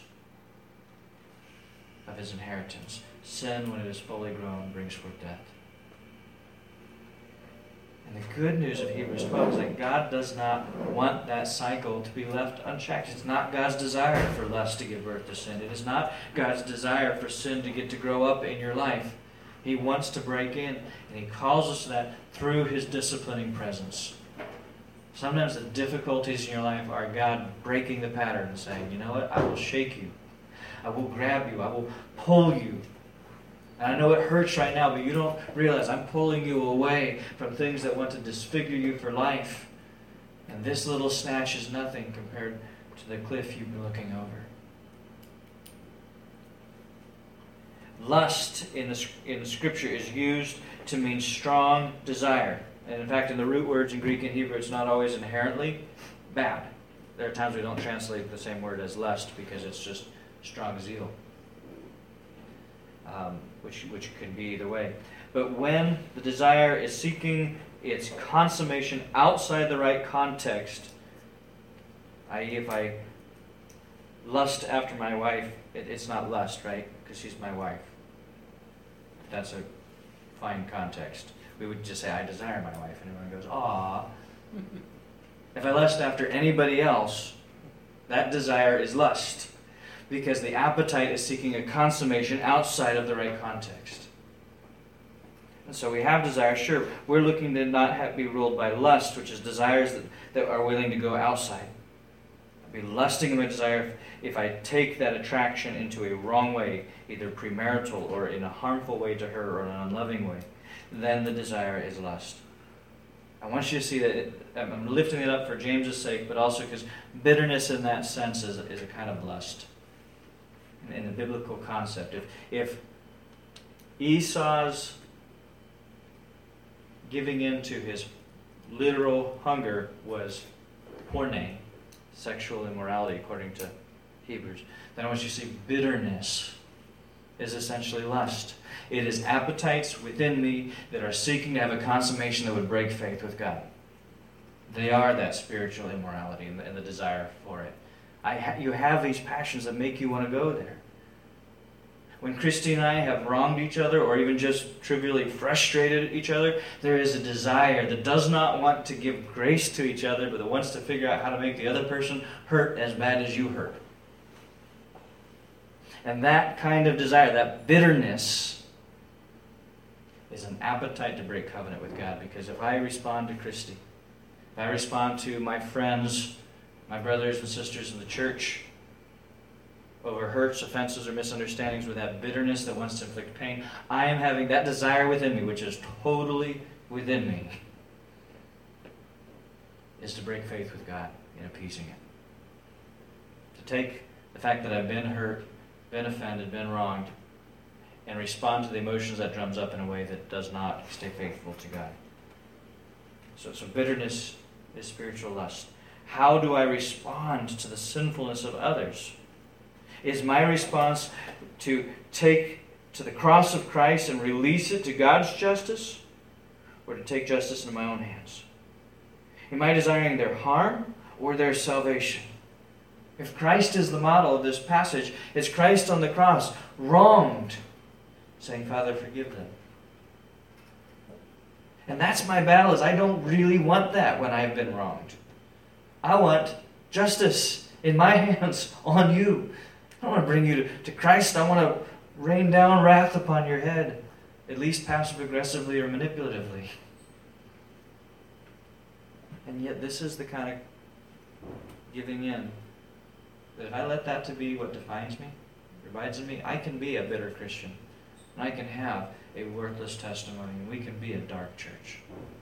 of his inheritance. Sin, when it is fully grown, brings forth death. And the good news of Hebrews twelve is that God does not want that cycle to be left unchecked. It's not God's desire for lust to give birth to sin. It is not God's desire for sin to get to grow up in your life. He wants to break in, and He calls us to that through His disciplining presence. Sometimes the difficulties in your life are God breaking the pattern and saying, you know what, I will shake you. I will grab you. I will pull you. And I know it hurts right now, but you don't realize I'm pulling you away from things that want to disfigure you for life. And this little snatch is nothing compared to the cliff you've been looking over. Lust in the, in Scripture is used to mean strong desire. And in fact, in the root words in Greek and Hebrew, it's not always inherently bad. There are times we don't translate the same word as lust because it's just strong zeal, um, which, which can be either way. But when the desire is seeking its consummation outside the right context, that is if I lust after my wife, it, it's not lust, right? Because she's my wife. That's a fine context. We would just say, I desire my wife. And everyone goes, aw. If I lust after anybody else, that desire is lust. Because the appetite is seeking a consummation outside of the right context. And so we have desire. Sure, we're looking to not have, be ruled by lust, which is desires that, that are willing to go outside. I'd be lusting in my desire if I take that attraction into a wrong way, either premarital or in a harmful way to her or an unloving way. Then the desire is lust. I want you to see that it, I'm lifting it up for James's sake, but also because bitterness in that sense is, is a kind of lust. In the biblical concept. If, if Esau's giving in to his literal hunger was porne, sexual immorality according to Hebrews, then I want you to see bitterness is essentially lust. It is appetites within me that are seeking to have a consummation that would break faith with God. They are that spiritual immorality and the, and the desire for it. I ha- you have these passions that make you want to go there. When Christy and I have wronged each other or even just trivially frustrated each other, there is a desire that does not want to give grace to each other, but that wants to figure out how to make the other person hurt as bad as you hurt. And that kind of desire, that bitterness, is an appetite to break covenant with God. Because if I respond to Christy, if I respond to my friends, my brothers and sisters in the church, over hurts, offenses, or misunderstandings with that bitterness that wants to inflict pain, I am having that desire within me, which is totally within me, is to break faith with God in appeasing it. To take the fact that I've been hurt, been offended, been wronged, and respond to the emotions that drums up in a way that does not stay faithful to God. So, so bitterness is spiritual lust. How do I respond to the sinfulness of others? Is my response to take to the cross of Christ and release it to God's justice, or to take justice into my own hands? Am I desiring their harm or their salvation? If Christ is the model of this passage, it's Christ on the cross, wronged, saying, Father, forgive them. And that's my battle, is I don't really want that when I've been wronged. I want justice in my hands on you. I don't want to bring you to, to Christ. I want to rain down wrath upon your head, at least passive-aggressively or manipulatively. And yet this is the kind of giving in that if I let that to be what defines me, provides in me, I can be a bitter Christian. And I can have a worthless testimony, and we can be a dark church.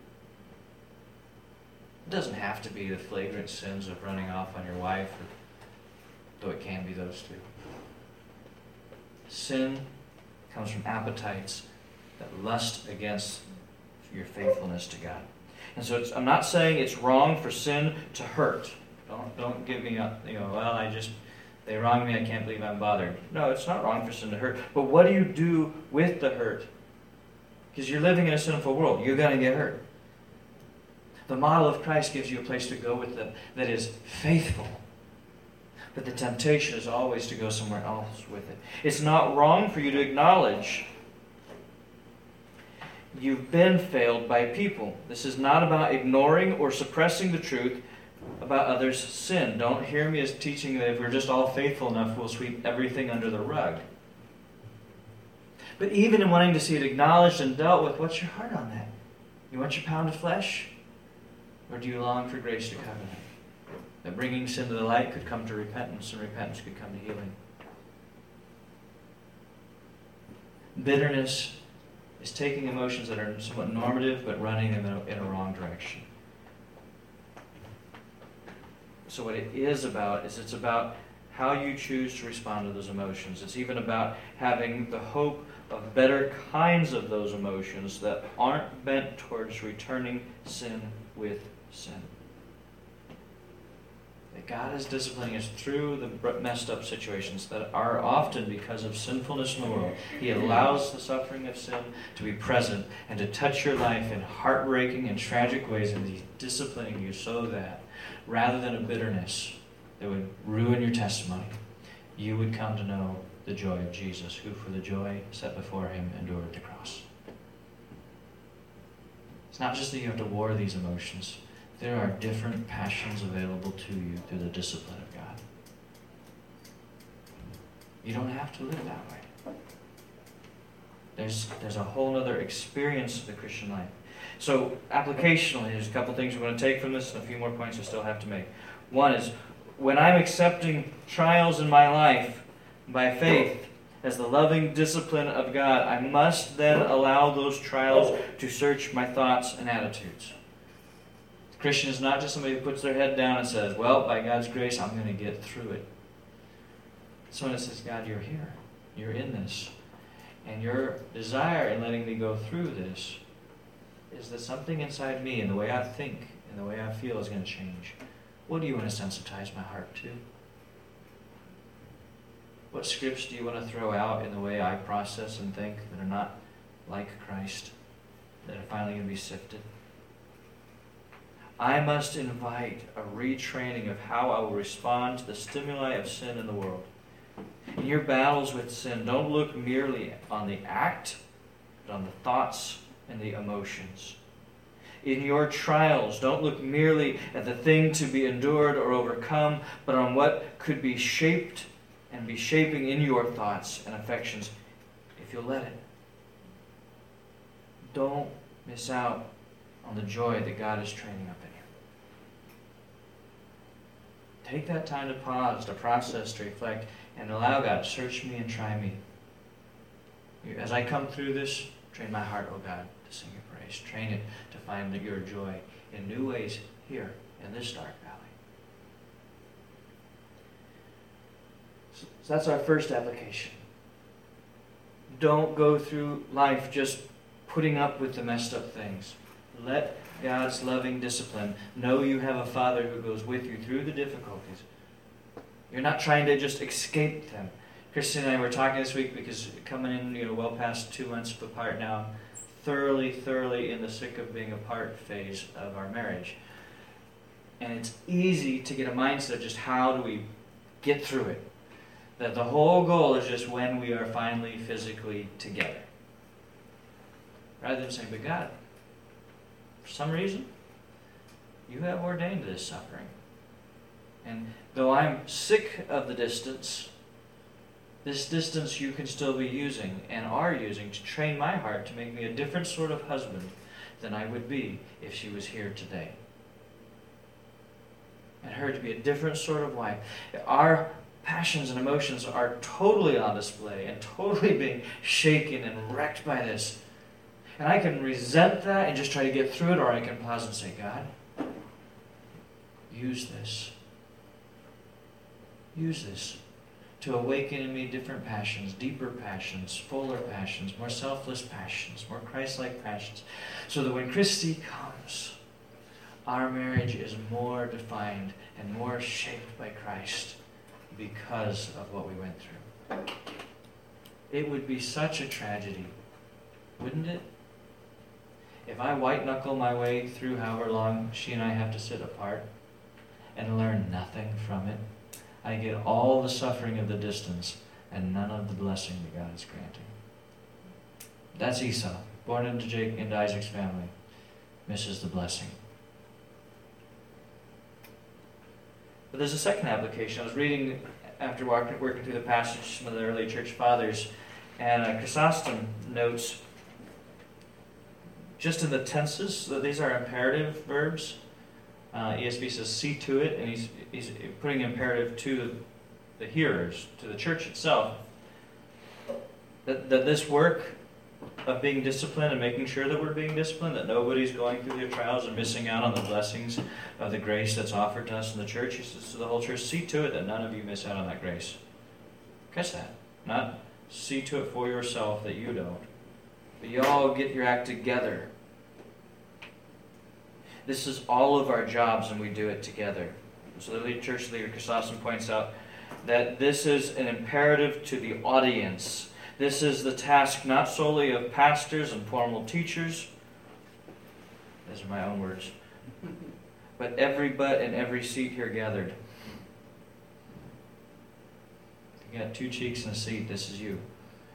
It doesn't have to be the flagrant sins of running off on your wife, or, though it can be those two. Sin comes from appetites that lust against your faithfulness to God. And so it's, I'm not saying it's wrong for sin to hurt. Don't don't give me up, you know, well, I just, they wronged me, I can't believe I'm bothered. No, it's not wrong for sin to hurt. But what do you do with the hurt? Because you're living in a sinful world. You're going to get hurt. The model of Christ gives you a place to go with them that is faithful. But the temptation is always to go somewhere else with it. It's not wrong for you to acknowledge you've been failed by people. This is not about ignoring or suppressing the truth about others' sin. Don't hear me as teaching that if we're just all faithful enough, we'll sweep everything under the rug. But even in wanting to see it acknowledged and dealt with, what's your heart on that? You want your pound of flesh? Or do you long for grace to cover it? That bringing sin to the light could come to repentance, and repentance could come to healing. Bitterness is taking emotions that are somewhat normative, but running them in a, in a wrong direction. So what it is about is it's about how you choose to respond to those emotions. It's even about having the hope of better kinds of those emotions that aren't bent towards returning sin with sin. That God is disciplining us through the messed up situations that are often because of sinfulness in the world. He allows the suffering of sin to be present and to touch your life in heartbreaking and tragic ways, and He's disciplining you so that rather than a bitterness that would ruin your testimony, you would come to know the joy of Jesus, who for the joy set before Him endured the cross. It's not just that you have to war these emotions. There are different passions available to you through the discipline of God. You don't have to live that way. There's, there's a whole other experience of the Christian life. So, applicationally, there's a couple things we're going to take from this, and a few more points I still have to make. One is, when I'm accepting trials in my life by faith as the loving discipline of God, I must then allow those trials to search my thoughts and attitudes. The Christian is not just somebody who puts their head down and says, well, by God's grace, I'm going to get through it. Someone that says, God, you're here. You're in this. And your desire in letting me go through this is that something inside me and the way I think and the way I feel is going to change. What do you want to sensitize my heart to? What scripts do you want to throw out in the way I process and think that are not like Christ, that are finally going to be sifted? I must invite a retraining of how I will respond to the stimuli of sin in the world. In your battles with sin, don't look merely on the act, but on the thoughts and the emotions. In your trials, don't look merely at the thing to be endured or overcome, but on what could be shaped and be shaping in your thoughts and affections if you'll let it. Don't miss out on the joy that God is training up in you. Take that time to pause, to process, to reflect, and allow God to search me and try me. As I come through this, train my heart, oh God, to sing your praise. Train it to find your joy in new ways here in this dark valley. So that's our first application. Don't go through life just putting up with the messed up things. Let God's loving discipline know you have a Father who goes with you through the difficulties. You're not trying to just escape them. Christy and I were talking this week because coming in, you know, well past two months apart now, thoroughly, thoroughly in the sick of being apart phase of our marriage. And it's easy to get a mindset of just how do we get through it. That the whole goal is just when we are finally physically together. Rather than saying, but God, for some reason, you have ordained this suffering. And though I'm sick of the distance, this distance you can still be using and are using to train my heart to make me a different sort of husband than I would be if she was here today. And her to be a different sort of wife. Our passions and emotions are totally on display and totally being shaken and wrecked by this. And I can resent that and just try to get through it, or I can pause and say, God, use this. Use this to awaken in me different passions, deeper passions, fuller passions, more selfless passions, more Christ-like passions, so that when Christy comes, our marriage is more defined and more shaped by Christ because of what we went through. It would be such a tragedy, wouldn't it? If I white-knuckle my way through however long she and I have to sit apart and learn nothing from it, I get all the suffering of the distance and none of the blessing that God is granting. That's Esau, born into Jacob, into Isaac's family, misses the blessing. But there's a second application. I was reading, after working, working through the passage, some of the early church fathers, and uh, Chrysostom notes, just in the tenses, that these are imperative verbs. Uh, E S V says, see to it, and he's, he's putting imperative to the hearers, to the church itself. That, that this work of being disciplined and making sure that we're being disciplined, that nobody's going through their trials and missing out on the blessings of the grace that's offered to us in the church. He says to the whole church, see to it that none of you miss out on that grace. Catch that. Not see to it for yourself that you don't. But you all get your act together. This is all of our jobs and we do it together. So the lead church leader, Chrysostom, points out that this is an imperative to the audience. This is the task not solely of pastors and formal teachers. Those are my own words. But every butt and every seat here gathered. You got two cheeks and a seat. This is you.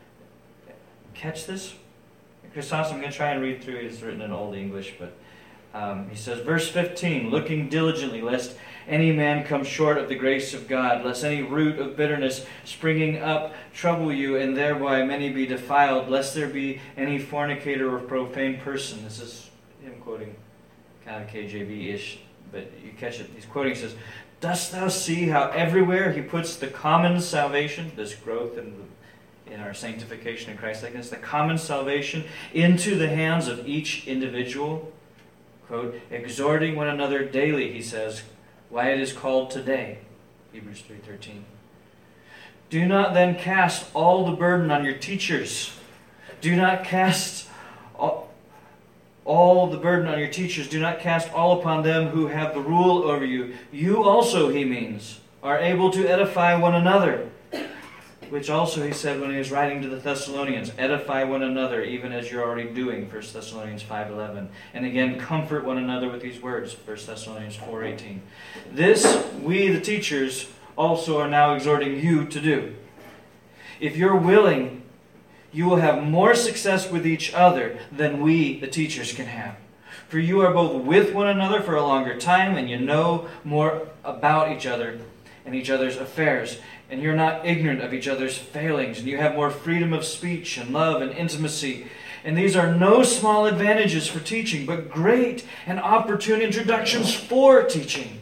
Catch this? Chrysostom, I'm going to try and read through it. It's written in Old English, but um, he says, verse fifteen, looking diligently, lest any man come short of the grace of God, lest any root of bitterness springing up trouble you, and thereby many be defiled, lest there be any fornicator or profane person. This is him quoting kind of K J V-ish, but you catch it. He's quoting, he says, dost thou see how everywhere he puts the common salvation, this growth in the in our sanctification in Christ-likeness, the common salvation into the hands of each individual? Quote, exhorting one another daily, he says, why it is called today. Hebrews three thirteen. Do not then cast all the burden on your teachers. Do not cast all, all the burden on your teachers. Do not cast all upon them who have the rule over you. You also, he means, are able to edify one another. Which also he said when he was writing to the Thessalonians, edify one another, even as you're already doing, First Thessalonians five eleven. And again, comfort one another with these words, First Thessalonians four eighteen. This, we the teachers, also are now exhorting you to do. If you're willing, you will have more success with each other than we, the teachers, can have. For you are both with one another for a longer time, and you know more about each other and each other's affairs. And you're not ignorant of each other's failings, and you have more freedom of speech and love and intimacy. And these are no small advantages for teaching, but great and opportune introductions for teaching.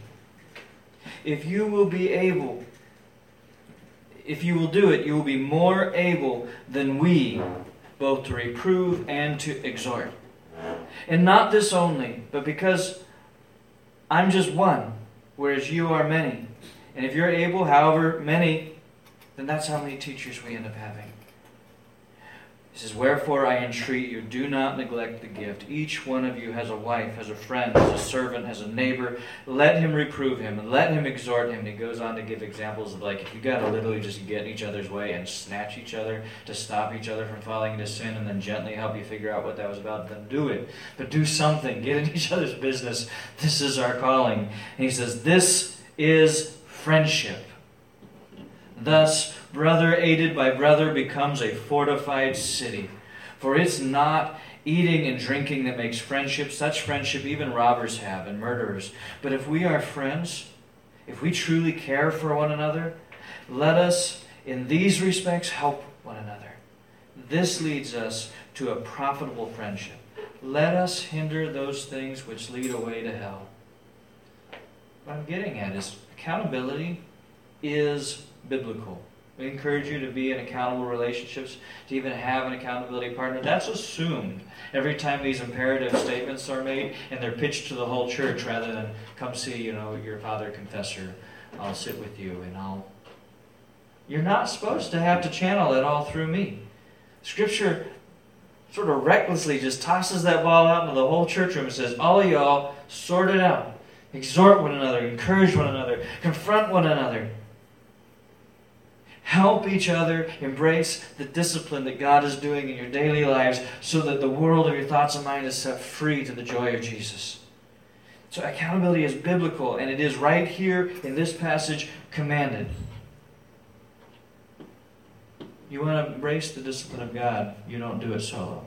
If you will be able, if you will do it, you will be more able than we, both to reprove and to exhort. And not this only, but because I'm just one, whereas you are many. And if you're able, however many, then that's how many teachers we end up having. He says, "Wherefore I entreat you, do not neglect the gift. Each one of you has a wife, has a friend, has a servant, has a neighbor. Let him reprove him, and let him exhort him." And he goes on to give examples of, like, if you got to literally just get in each other's way and snatch each other to stop each other from falling into sin and then gently help you figure out what that was about, then do it. But do something. Get in each other's business. This is our calling. And he says, this is friendship. Thus, brother aided by brother becomes a fortified city. For it's not eating and drinking that makes friendship. Such friendship even robbers have and murderers. But if we are friends, if we truly care for one another, let us in these respects help one another. This leads us to a profitable friendship. Let us hinder those things which lead away to hell. What I'm getting at is accountability is biblical. We encourage you to be in accountable relationships, to even have an accountability partner. That's assumed every time these imperative statements are made, and they're pitched to the whole church rather than come see, you know, your father confessor. I'll sit with you and I'll... You're not supposed to have to channel it all through me. Scripture sort of recklessly just tosses that ball out into the whole church room and says, all of y'all, sort it out. Exhort one another, encourage one another, confront one another. Help each other embrace the discipline that God is doing in your daily lives so that the world of your thoughts and mind is set free to the joy of Jesus. So accountability is biblical, and it is right here in this passage commanded. You want to embrace the discipline of God, you don't do it solo.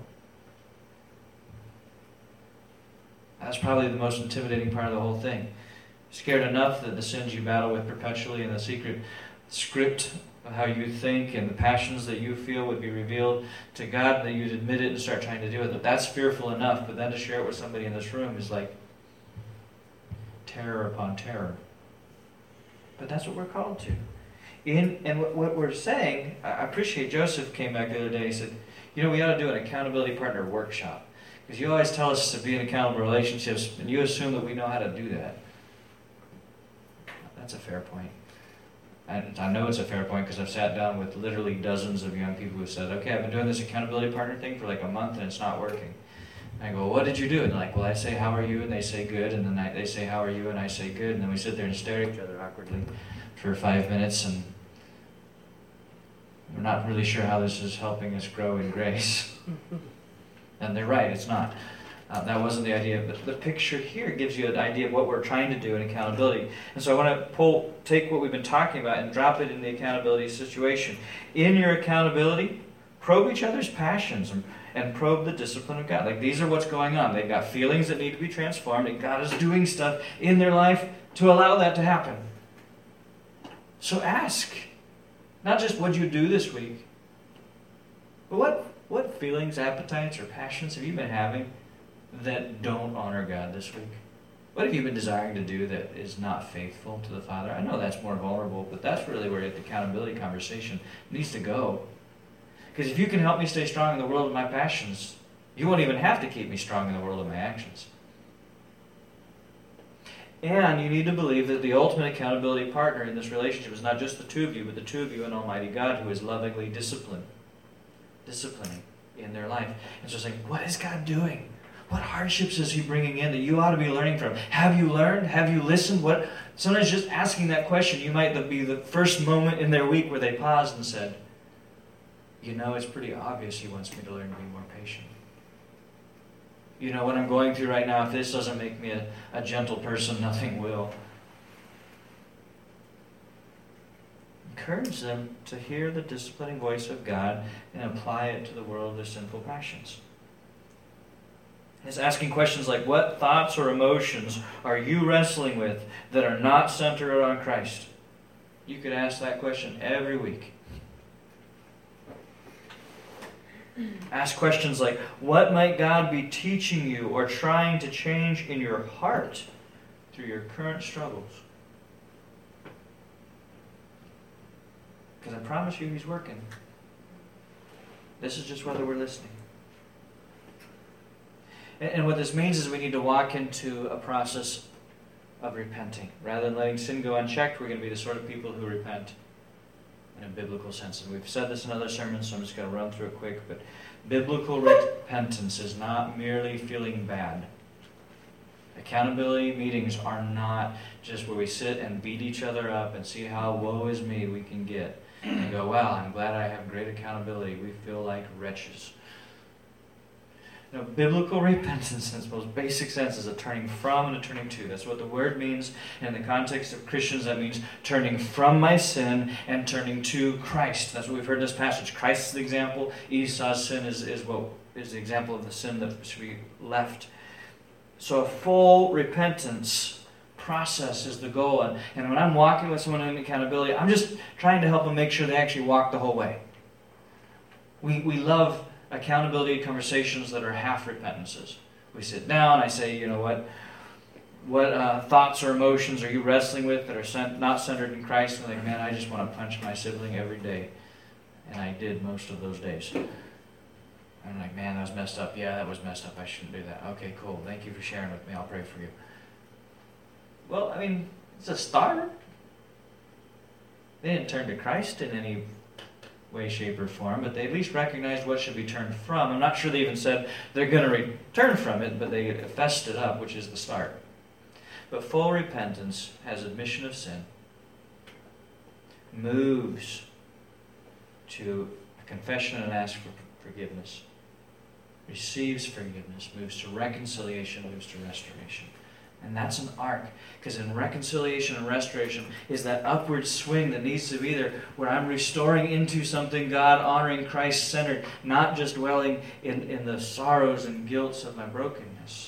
That's probably the most intimidating part of the whole thing. Scared enough that the sins you battle with perpetually and the secret script of how you think and the passions that you feel would be revealed to God, and that you'd admit it and start trying to deal with it. That's fearful enough, but then to share it with somebody in this room is like terror upon terror. But that's what we're called to. In And what, what we're saying, I appreciate Joseph came back the other day and said, you know, we ought to do an accountability partner workshop. Because you always tell us to be in accountable relationships, and you assume that we know how to do that. That's a fair point. And I know it's a fair point because I've sat down with literally dozens of young people who said, okay, I've been doing this accountability partner thing for like a month and it's not working. And I go, well, what did you do? And they're like, well, I say, how are you? And they say, good. And then I, they say, how are you? And I say, good. And then we sit there and stare at each other awkwardly for five minutes. And we're not really sure how this is helping us grow in grace. And they're right, it's not. Uh, that wasn't the idea. But the picture here gives you an idea of what we're trying to do in accountability. And so I want to pull, take what we've been talking about and drop it in the accountability situation. In your accountability, probe each other's passions and, and probe the discipline of God. Like, these are what's going on. They've got feelings that need to be transformed, and God is doing stuff in their life to allow that to happen. So ask. Not just what you do this week, but what, what feelings, appetites, or passions have you been having that don't honor God this week? What have you been desiring to do that is not faithful to the Father? I know that's more vulnerable, but that's really where the accountability conversation needs to go. Because if you can help me stay strong in the world of my passions, you won't even have to keep me strong in the world of my actions. And you need to believe that the ultimate accountability partner in this relationship is not just the two of you, but the two of you and Almighty God, who is lovingly disciplined, disciplining in their life. And so saying, what is God doing? What hardships is He bringing in that you ought to be learning from? Have you learned? Have you listened? What? Sometimes just asking that question, you might be the first moment in their week where they paused and said, you know, it's pretty obvious He wants me to learn to be more patient. You know, what I'm going through right now, if this doesn't make me a, a gentle person, nothing will. Encourage them to hear the disciplining voice of God and apply it to the world of their sinful passions. It's asking questions like, what thoughts or emotions are you wrestling with that are not centered on Christ? You could ask that question every week. Ask questions like, what might God be teaching you or trying to change in your heart through your current struggles? Because I promise you He's working. This is just whether we're listening. And what this means is we need to walk into a process of repenting. Rather than letting sin go unchecked, we're going to be the sort of people who repent. in a biblical sense. And we've said this in other sermons, so I'm just going to run through it quick. But biblical repentance is not merely feeling bad. Accountability meetings are not just where we sit and beat each other up and see how woe is me we can get. And go, wow, I'm glad I have great accountability. We feel like wretches. No, biblical repentance in its most basic sense is a turning from and a turning to. That's what the word means. In the context of Christians, that means turning from my sin and turning to Christ. That's what we've heard in this passage. Christ is the example. Esau's sin is, is what is the example of the sin that should be left. So a full repentance process is the goal. And, and when I'm walking with someone in accountability, I'm just trying to help them make sure they actually walk the whole way. We we love accountability conversations that are half repentances. We sit down, I say, you know what, what uh, thoughts or emotions are you wrestling with that are cent- not centered in Christ? And like, man, I just want to punch my sibling every day. And I did most of those days. I'm like, man, that was messed up. Yeah, that was messed up. I shouldn't do that. Okay, cool. Thank you for sharing with me. I'll pray for you. Well, I mean, it's a start. They didn't turn to Christ in any way, shape, or form, but they at least recognized what should be turned from. I'm not sure they even said they're going to return from it, but they fessed it up, which is the start. But full repentance has admission of sin, moves to a confession and ask for forgiveness, receives forgiveness, moves to reconciliation, moves to restoration. And that's an arc, because in reconciliation and restoration is that upward swing that needs to be there, where I'm restoring into something God-honoring, Christ-centered, not just dwelling in, in the sorrows and guilts of my brokenness.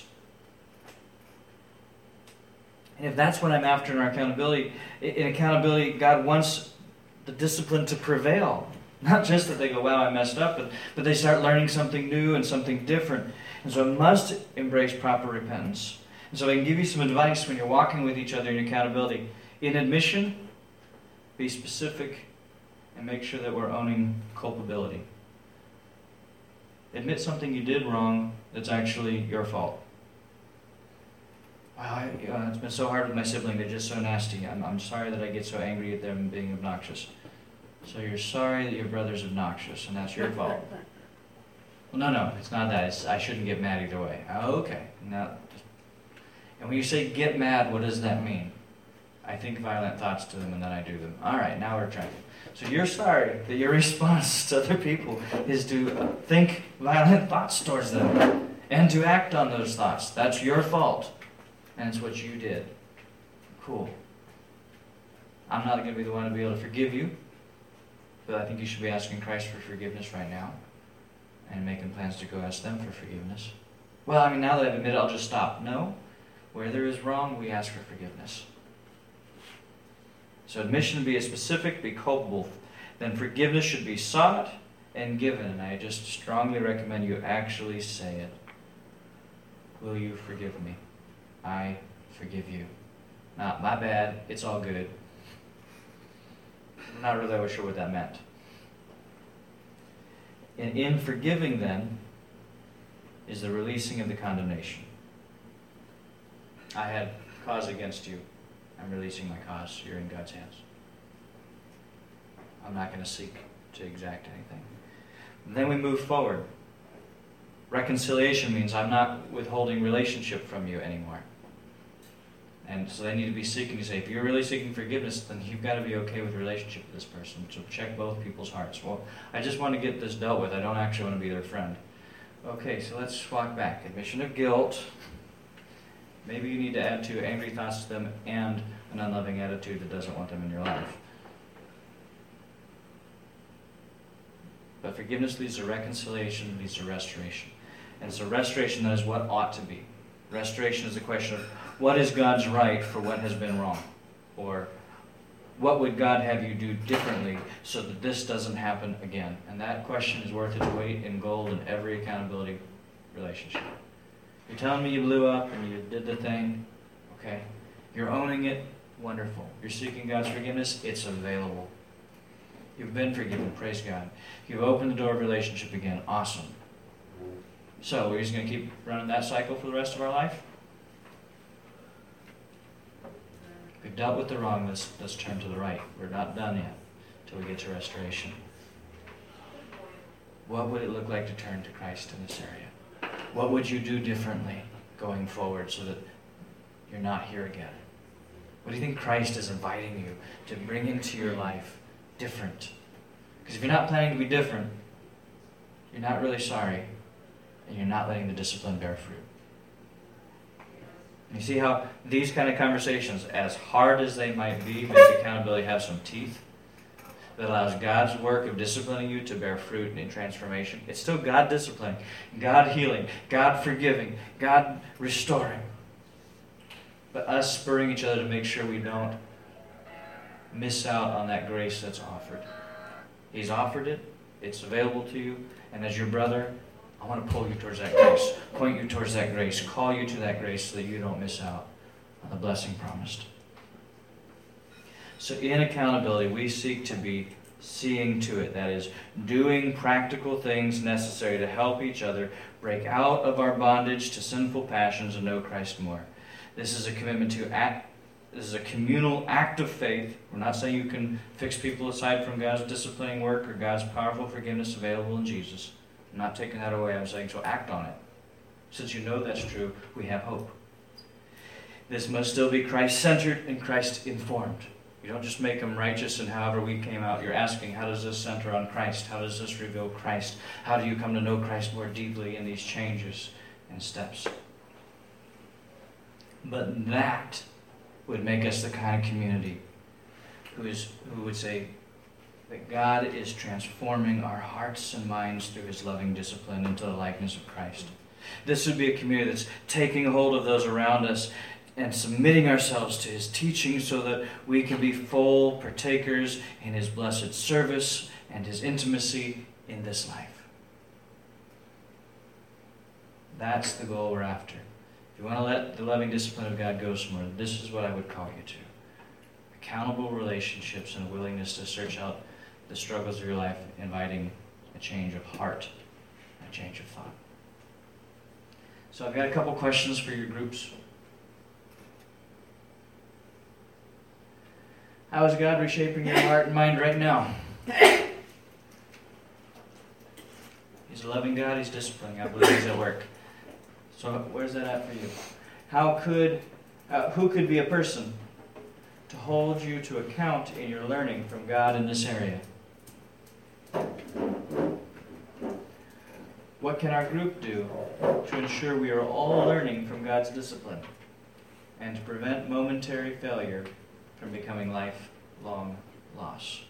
And if that's what I'm after in our accountability, in accountability, God wants the discipline to prevail. Not just that they go, wow, I messed up, but, but they start learning something new and something different. And so I must embrace proper repentance. And so I can give you some advice when you're walking with each other in accountability. In admission, be specific and make sure that we're owning culpability. Admit something you did wrong that's actually your fault. Wow, I, uh, it's been so hard with my sibling. They're just so nasty. I'm, I'm sorry that I get so angry at them being obnoxious. So you're sorry that your brother's obnoxious, and that's your fault. Well, no, no, it's not that. It's, I shouldn't get mad either way. Oh, okay. Now, and when you say get mad, what does that mean? I think violent thoughts to them, and then I do them. All right, now we're tracking. So you're sorry that your response to other people is to think violent thoughts towards them and to act on those thoughts. That's your fault, and it's what you did. Cool. I'm not going to be the one to be able to forgive you, but I think you should be asking Christ for forgiveness right now and making plans to go ask them for forgiveness. Well, I mean, now that I've admitted, I'll just stop. No. Where there is wrong, we ask for forgiveness. So admission be specific, be culpable. Then forgiveness should be sought and given. And I just strongly recommend you actually say it. Will you forgive me? I forgive you. Not my bad, it's all good. I'm not really sure what that meant. And in forgiving then is the releasing of the condemnation. I had cause against you. I'm releasing my cause. You're in God's hands. I'm not going to seek to exact anything. And then we move forward. Reconciliation means I'm not withholding relationship from you anymore. And so they need to be seeking to say, if you're really seeking forgiveness, then you've got to be okay with relationship with this person. So check both people's hearts. Well, I just want to get this dealt with. I don't actually want to be their friend. Okay, so let's walk back. Admission of guilt. Maybe you need to add to angry thoughts to them and an unloving attitude that doesn't want them in your life. But forgiveness leads to reconciliation, leads to restoration. And so restoration, that is what ought to be. Restoration is the question of what is God's right for what has been wrong? Or what would God have you do differently so that this doesn't happen again? And that question is worth its weight in gold in every accountability relationship. You're telling me you blew up and you did the thing, okay? You're owning it, wonderful. You're seeking God's forgiveness, it's available. You've been forgiven, praise God. You've opened the door of relationship again, awesome. So, we're just going to keep running that cycle for the rest of our life? We've dealt with the wrong, let's, let's turn to the right. We're not done yet. till we get to restoration. What would it look like to turn to Christ in this area? What would you do differently going forward so that you're not here again? What do you think Christ is inviting you to bring into your life different? Because if you're not planning to be different, you're not really sorry, and you're not letting the discipline bear fruit. You see how these kind of conversations, as hard as they might be, make accountability have some teeth that allows God's work of disciplining you to bear fruit in transformation. It's still God disciplining, God healing, God forgiving, God restoring. But us spurring each other to make sure we don't miss out on that grace that's offered. He's offered it. It's available to you. And as your brother, I want to pull you towards that grace, point you towards that grace, call you to that grace so that you don't miss out on the blessing promised. So in accountability, we seek to be seeing to it, that is, doing practical things necessary to help each other break out of our bondage to sinful passions and know Christ more. This is a commitment to act. This is a communal act of faith. We're not saying you can fix people aside from God's disciplining work or God's powerful forgiveness available in Jesus. I'm not taking that away. I'm saying, so act on it. Since you know that's true, we have hope. This must still be Christ-centered and Christ-informed. You don't just make them righteous and however we came out. You're asking, how does this center on Christ? How does this reveal Christ? How do you come to know Christ more deeply in these changes and steps? But that would make us the kind of community who is who would say that God is transforming our hearts and minds through His loving discipline into the likeness of Christ. This would be a community that's taking hold of those around us and submitting ourselves to His teaching so that we can be full partakers in His blessed service and His intimacy in this life. That's the goal we're after. If you want to let the loving discipline of God go somewhere, this is what I would call you to. Accountable relationships and a willingness to search out the struggles of your life, inviting a change of heart, a change of thought. So I've got a couple questions for your groups. How is God reshaping your heart and mind right now? He's a loving God. He's disciplining. I believe He's at work. So where's that at for you? How could, uh, who could be a person to hold you to account in your learning from God in this area? What can our group do to ensure we are all learning from God's discipline and to prevent momentary failure from becoming lifelong loss?